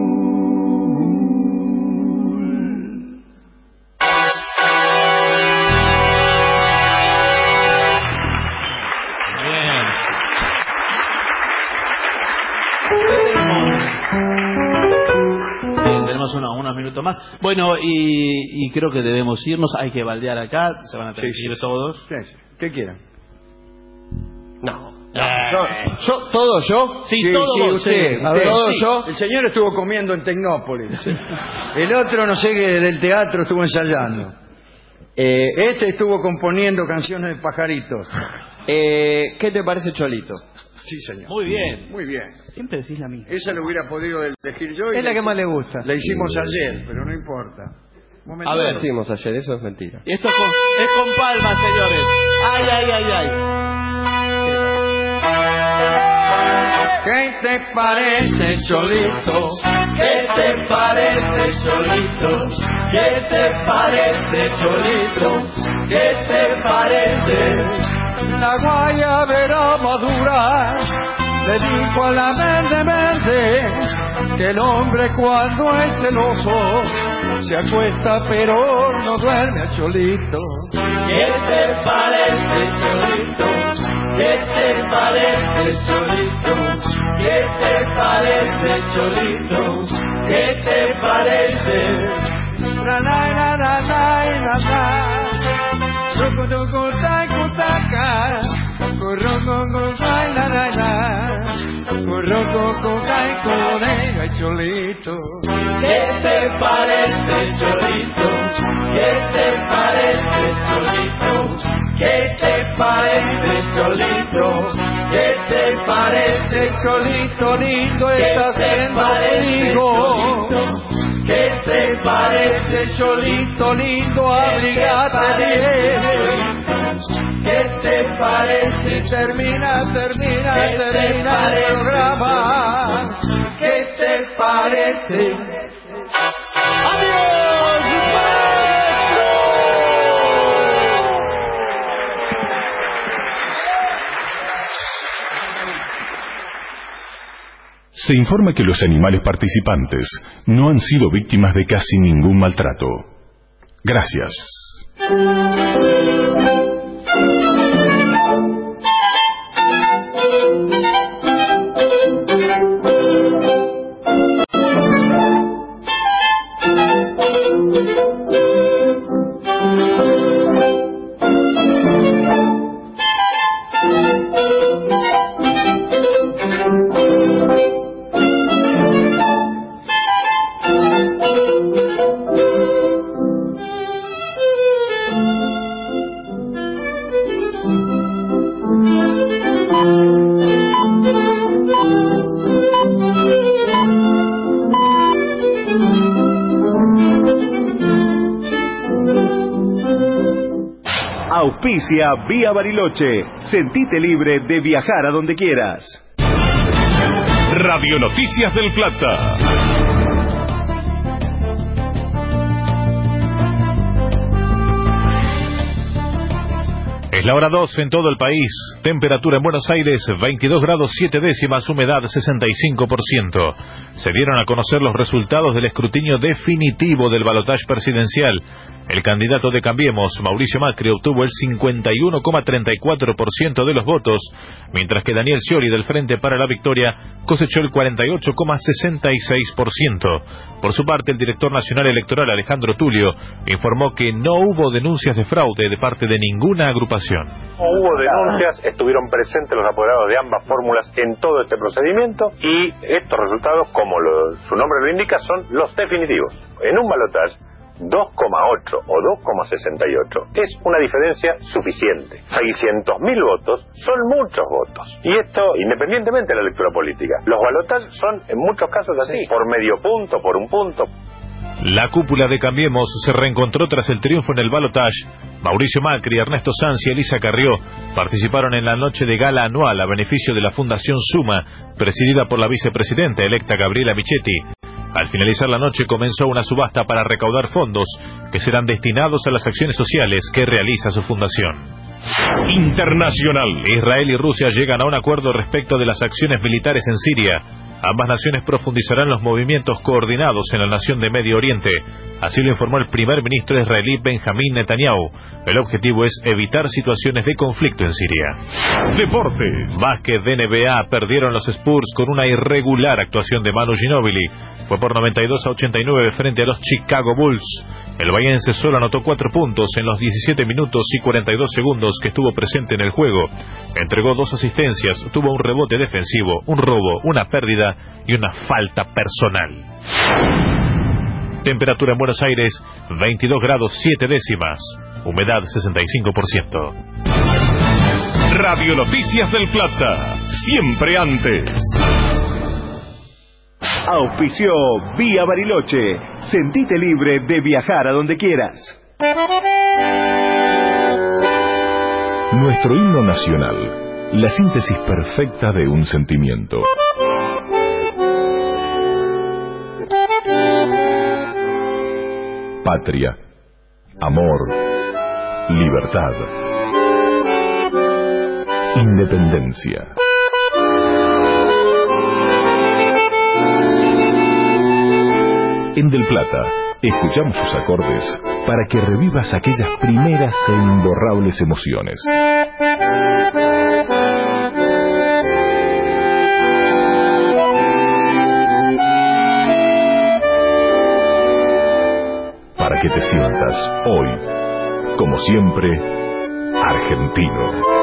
Unos, unos minutos más. Bueno, y, y creo que debemos irnos. Hay que baldear acá. Se van a tener que ir todos. ¿Qué, ¿Qué quieren? No. no yo, yo, ¿Todo yo? Sí, sí todo sí, vos, usted. sí. A ver, ¿Todo sí. yo? El señor estuvo comiendo en Tecnópolis. El otro, no sé qué, del teatro estuvo ensayando. Eh, este estuvo componiendo canciones de pajaritos. Eh, ¿Qué te parece Cholito? Sí, señor. Muy bien. Muy bien. Siempre decís la misma. Esa lo hubiera podido elegir yo. Y es la que hice, más le gusta. La hicimos ayer, pero no importa. A ver, hicimos ayer, eso es mentira. Y esto es con, es con palmas, señores. Ay, ay, ay, ay. ¿Qué te parece, Cholito? ¿Qué te parece, Cholito? ¿Qué te parece, Cholito? ¿Qué te parece? La guayabera madura le dijo a la verde verde que el hombre cuando es celoso se acuesta pero no duerme a Cholito. ¿Qué te parece, Cholito? ¿Qué te parece, Cholito? ¿Qué te parece, Cholito? ¿Qué te parece? La la la la la la la. Roco roco taco taca, corroco con la la la, corroco con taco de Cholito. ¿Qué te parece, Cholito? ¿Qué te parece, Cholito? ¿Qué te parece, Cholito? ¿Qué te parece, Cholito lindo? Estás siendo conmigo. ¿Qué te parece, Cholito lindo? Abrigate bien. ¿Qué te parece? Termina, termina, termina el programa. ¿Qué te parece? ¡Adiós, maestro! Se informa que los animales participantes no han sido víctimas de casi ningún maltrato. Gracias. Auspicia Vía Bariloche. Sentite libre de viajar a donde quieras. Radio Noticias del Plata. Es la hora dos en todo el país. Temperatura en Buenos Aires veintidós grados siete décimas, humedad sesenta y cinco por ciento. Se dieron a conocer los resultados del escrutinio definitivo del balotaje presidencial. El candidato de Cambiemos, Mauricio Macri, obtuvo el cincuenta y uno coma treinta y cuatro por ciento de los votos, mientras que Daniel Scioli, del Frente para la Victoria, cosechó el cuarenta y ocho coma sesenta y seis por ciento. Por su parte, el director nacional electoral, Alejandro Tulio, informó que no hubo denuncias de fraude de parte de ninguna agrupación. No hubo denuncias, estuvieron presentes los apoderados de ambas fórmulas en todo este procedimiento y estos resultados, como lo, su nombre lo indica, son los definitivos. En un balotaje, dos coma ocho o dos coma sesenta y ocho es una diferencia suficiente. seiscientos mil votos son muchos votos. Y esto independientemente de la lectura política. Los balotajes son en muchos casos así, por medio punto, por un punto. La cúpula de Cambiemos se reencontró tras el triunfo en el balotaje. Mauricio Macri, Ernesto Sanz y Elisa Carrió participaron en la noche de gala anual a beneficio de la Fundación Suma, presidida por la vicepresidenta electa Gabriela Michetti. Al finalizar la noche comenzó una subasta para recaudar fondos que serán destinados a las acciones sociales que realiza su fundación. Internacional. Israel y Rusia llegan a un acuerdo respecto de las acciones militares en Siria. Ambas naciones profundizarán los movimientos coordinados en la nación de Medio Oriente. Así lo informó el primer ministro israelí Benjamín Netanyahu. El objetivo es evitar situaciones de conflicto en Siria. Deportes. Básquet de N B A perdieron los Spurs con una irregular actuación de Manu Ginóbili. Fue por noventa y dos a ochenta y nueve frente a los Chicago Bulls. El bahiense solo anotó cuatro puntos en los diecisiete minutos y cuarenta y dos segundos que estuvo presente en el juego. Entregó dos asistencias, tuvo un rebote defensivo, un robo, una pérdida y una falta personal. Temperatura en Buenos Aires, veintidós grados siete décimas. Humedad sesenta y cinco por ciento. Radio Noticias del Plata. Siempre antes. Auspició Vía Bariloche. Sentite libre de viajar a donde quieras. Nuestro himno nacional, la síntesis perfecta de un sentimiento. Patria, amor, libertad, independencia. En Del Plata, escuchamos sus acordes para que revivas aquellas primeras e imborrables emociones. Para que te sientas hoy, como siempre, argentino.